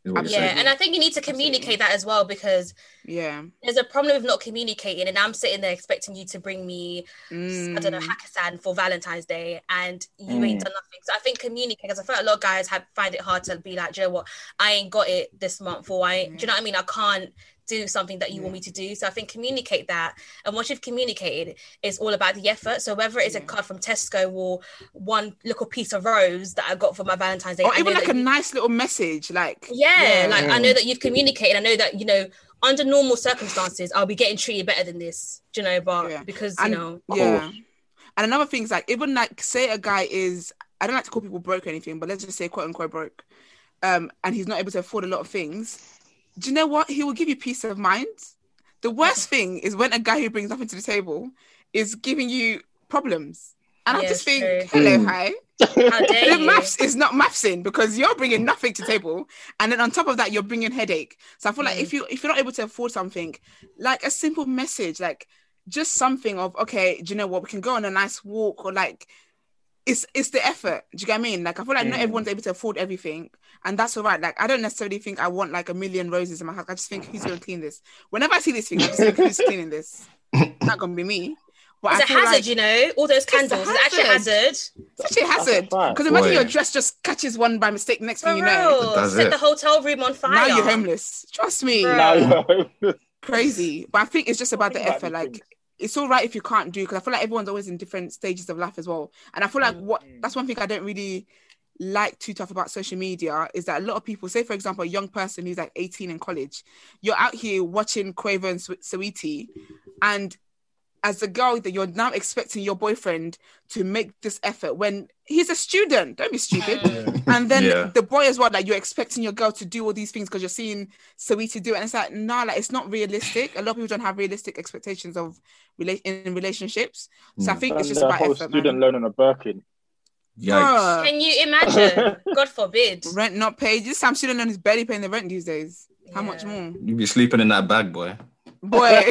Is what you're Yeah, saying. and I think you need to communicate that as well, because Yeah. there's a problem with not communicating, and I'm sitting there expecting you to bring me, Mm. I don't know, Hakkasan for Valentine's Day, and you Mm. ain't done nothing. So I think communicate, because I feel like a lot of guys have find it hard to be like, do you know what, I ain't got it this month, or I ain't, Yeah. do you know what I mean? I can't do something that you Yeah. want me to do. So I think communicate that, and once you've communicated, it's all about the effort. So whether it's Yeah. a card from Tesco or one little piece of rose that I got for my Valentine's Day, Or I even know like that a you- nice little message, like yeah, like I know Mm. that you've communicated. I know that, you know, under normal circumstances, I'll be getting treated better than this, do you know? But Yeah. because, And you know, yeah. And another thing is like, even like, say a guy is, I don't like to call people broke or anything, but let's just say quote unquote broke, um, and he's not able to afford a lot of things. Do you know what? He will give you peace of mind. The worst thing is when a guy who brings nothing to the table is giving you problems. And I Yeah, just think, true. hello, Mm. hi. how dare The you? maths is not mathsing, because you're bringing nothing to table, and then on top of that you're bringing headache. So I feel like Mm. if you if you're not able to afford something, like a simple message, like just something of, okay, do you know what, we can go on a nice walk, or like it's it's the effort. Do you get what I mean? Like I feel like not Mm. everyone's able to afford everything, and that's all right. Like I don't necessarily think I want like a million roses in my house. I just think, who's gonna clean this? Whenever I see this thing, I just think, who's cleaning this? It's not gonna be me. But It's I a feel hazard, like you know, all those a candles. It's actually a hazard. hazard. it's actually a That's a hazard. fact. Because imagine Boy. your dress just catches one by mistake. Next For thing you know, real. That's Set it. the hotel room on fire. now you're homeless. Trust me. Bruh. Now you're Crazy. But I think it's just about the Think about effort. these Like things. it's all right if you can't do, because I feel like everyone's always in different stages of life as well. And I feel like Mm. what that's one thing I don't really like too tough about social media is that a lot of people, say for example, a young person who's like eighteen in college, you're out here watching Quavo and Sw- Saweetie, and as a girl that you're now expecting your boyfriend to make this effort when he's a student. Don't be stupid. Mm. And then Yeah. the boy as well, like you're expecting your girl to do all these things because you're seeing Saweetie do it, and it's like, nah, like it's not realistic. A lot of people don't have realistic expectations of rela- in relationships. So I Mm. think it's And just the about whole effort, student man. loan on a Birkin. Yikes. Bruh, Can you imagine? God forbid. rent not paid. This time student loan is barely paying the rent these days. How much Yeah. more? You be sleeping in that bag, boy. Boy,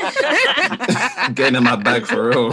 Getting in my bag for real.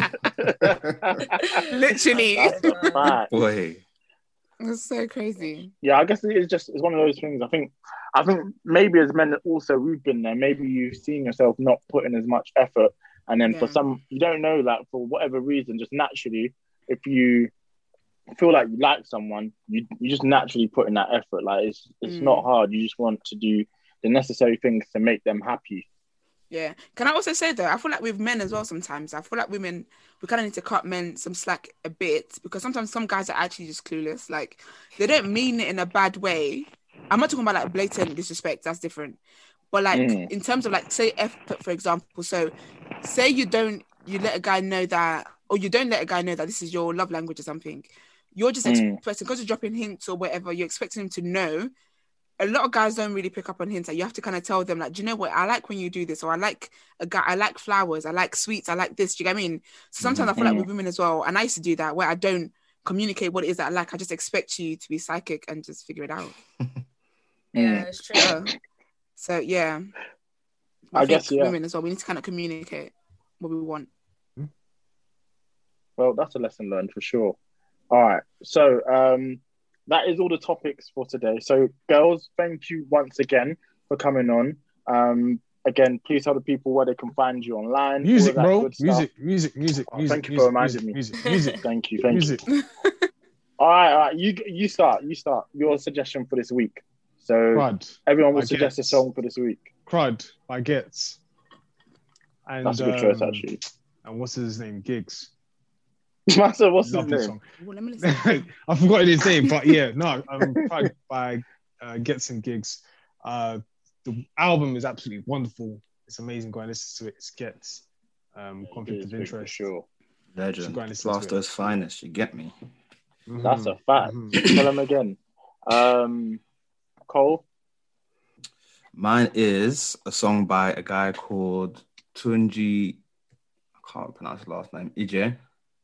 literally. That's a fact. Boy. It's so crazy. Yeah, I guess it's just it's one of those things. I think I think maybe as men also we've been there. Maybe you've seen yourself not putting as much effort, and then for Yeah. some you don't know, like for whatever reason, just naturally, if you feel like you like someone, you you just naturally put in that effort. Like it's it's Mm. not hard. You just want to do the necessary things to make them happy. Yeah. Can I also say though, I feel like with men as well sometimes, I feel like women, we kind of need to cut men some slack a bit, because sometimes some guys are actually just clueless. Like they don't mean it in a bad way. I'm not talking about like blatant disrespect, that's different. But like Mm. in terms of like, say effort, for example. So say you don't, you let a guy know that, or you don't let a guy know that this is your love language or something. You're just Mm. expecting, because you're dropping hints or whatever, you're expecting him to know. A lot of guys don't really pick up on hints. Like you have to kind of tell them, like, do you know what? I like when you do this, or I like a guy, I like flowers, I like sweets, I like this. Do you get what I mean? So sometimes I feel like Mhm. with women as well, and I used to do that, where I don't communicate what it is that I like. I just expect you to be psychic and just figure it out. Yeah, it's true. Uh, so yeah, I guess, think yeah. women as well, we need to kind of communicate what we want. Well, that's a lesson learned for sure. All right. So um, that is all the topics for today. So, girls, thank you once again for coming on. Um, again, please tell the people where they can find you online. all Music, of that bro. good stuff. Music, music, music, Oh, music. thank you music, for reminding me. music, Music, music, Thank you. Thank music. you. All right. All right. You you start. You start. Your suggestion for this week. So Crud. everyone will I suggest a guess. song for this week. Crud by Gets. And, That's a good choice, um, actually. And what's his name? Gigs. Master, what's his Love this name? song. Well, let me listen. I've forgotten his name, but yeah, no, um, Crud by uh, Gets and Gigs. Uh, the album is absolutely wonderful. It's amazing. Go and listen to it. It's Gets. Um, Conflict It is of big for Interest. sure. Legend. Should go and listen to it. Blasto's finest. You get me? Mhm, That's a fact. mhm. Tell him again. Um, Cole. Mine is a song by a guy called Tunji. I can't pronounce his last name. Ije.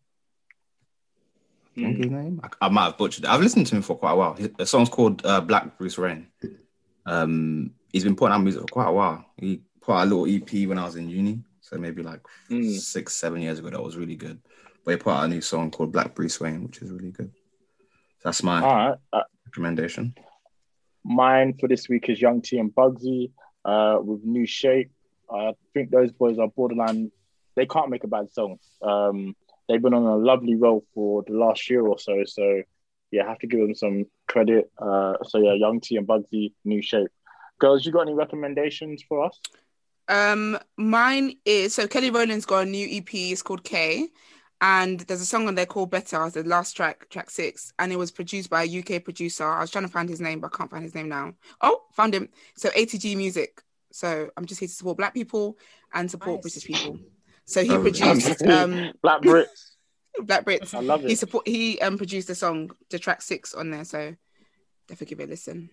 I think his name. I, I might have butchered it. I've listened to him for quite a while. His, the song's called uh, Black Bruce Rain. Um, he's been putting out music for quite a while. He put out a little E P when I was in uni, so maybe like Mm. six, seven years ago. That was really good. But he put out a new song called Black Bruce Wayne, which is really good. That's my All right. Uh, recommendation. Mine for this week is Young T and Bugsy uh, with New Shape. I think those boys are borderline. They can't make a bad song. Um, they've been on a lovely roll for the last year or so. So, yeah, I have to give them some credit. Uh, so, yeah, Young T and Bugsy, New Shape. Girls, you got any recommendations for us? Um, mine is, so Kelly Rowland's got a new E P. It's called K. And there's a song on there called Better, the last track, track six. And it was produced by a U K producer. I was trying to find his name, but I can't find his name now. Oh, found him. So A T G Music. So I'm just here to support Black people and support Nice. British people. So he Oh, produced um, Black Brits. Black Brits. I love it. He support he um produced the song, the track six on there. So definitely give it a listen.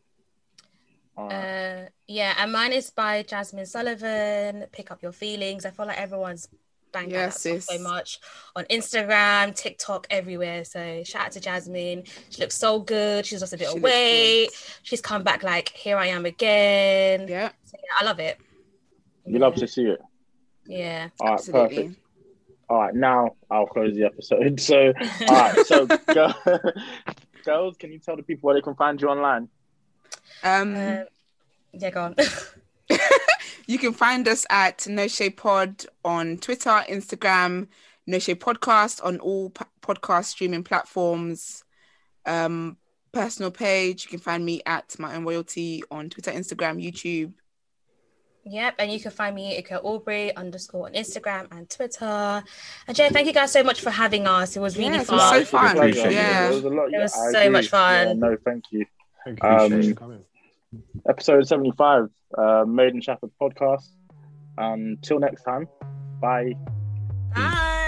Uh, yeah, and mine is by Jasmine Sullivan. Pick Up Your Feelings. I feel like everyone's banged out that Yes, song sis. so much on Instagram, TikTok, everywhere. So shout out to Jasmine. She looks so good. She's lost a bit She of looks weight. good. She's come back like Here I Am Again. Yeah, So, yeah, I love it. You love to see it. Yeah. All right, absolutely. perfect. All right, now I'll close the episode. So, all right, so girl, girls, can you tell the people where they can find you online? Um, Um, yeah, go on. you can find us at No Shade Pod on Twitter, Instagram, No Shade Podcast on all p- podcast streaming platforms. Um, personal page, you can find me at My Own Royalty on Twitter, Instagram, YouTube. Yep, and you can find me at Ika Aubrey underscore on Instagram and Twitter. And Jay, thank you guys so much for having us. It was really Yes, it fun. was so It's been a fun. pleasure. Yeah. It was a lot. It was I so agree. much fun. Yeah, no, thank you. Thank you Um, for coming. Episode seventy-five, uh, Made in Trafford podcast. Until next time, bye. Bye.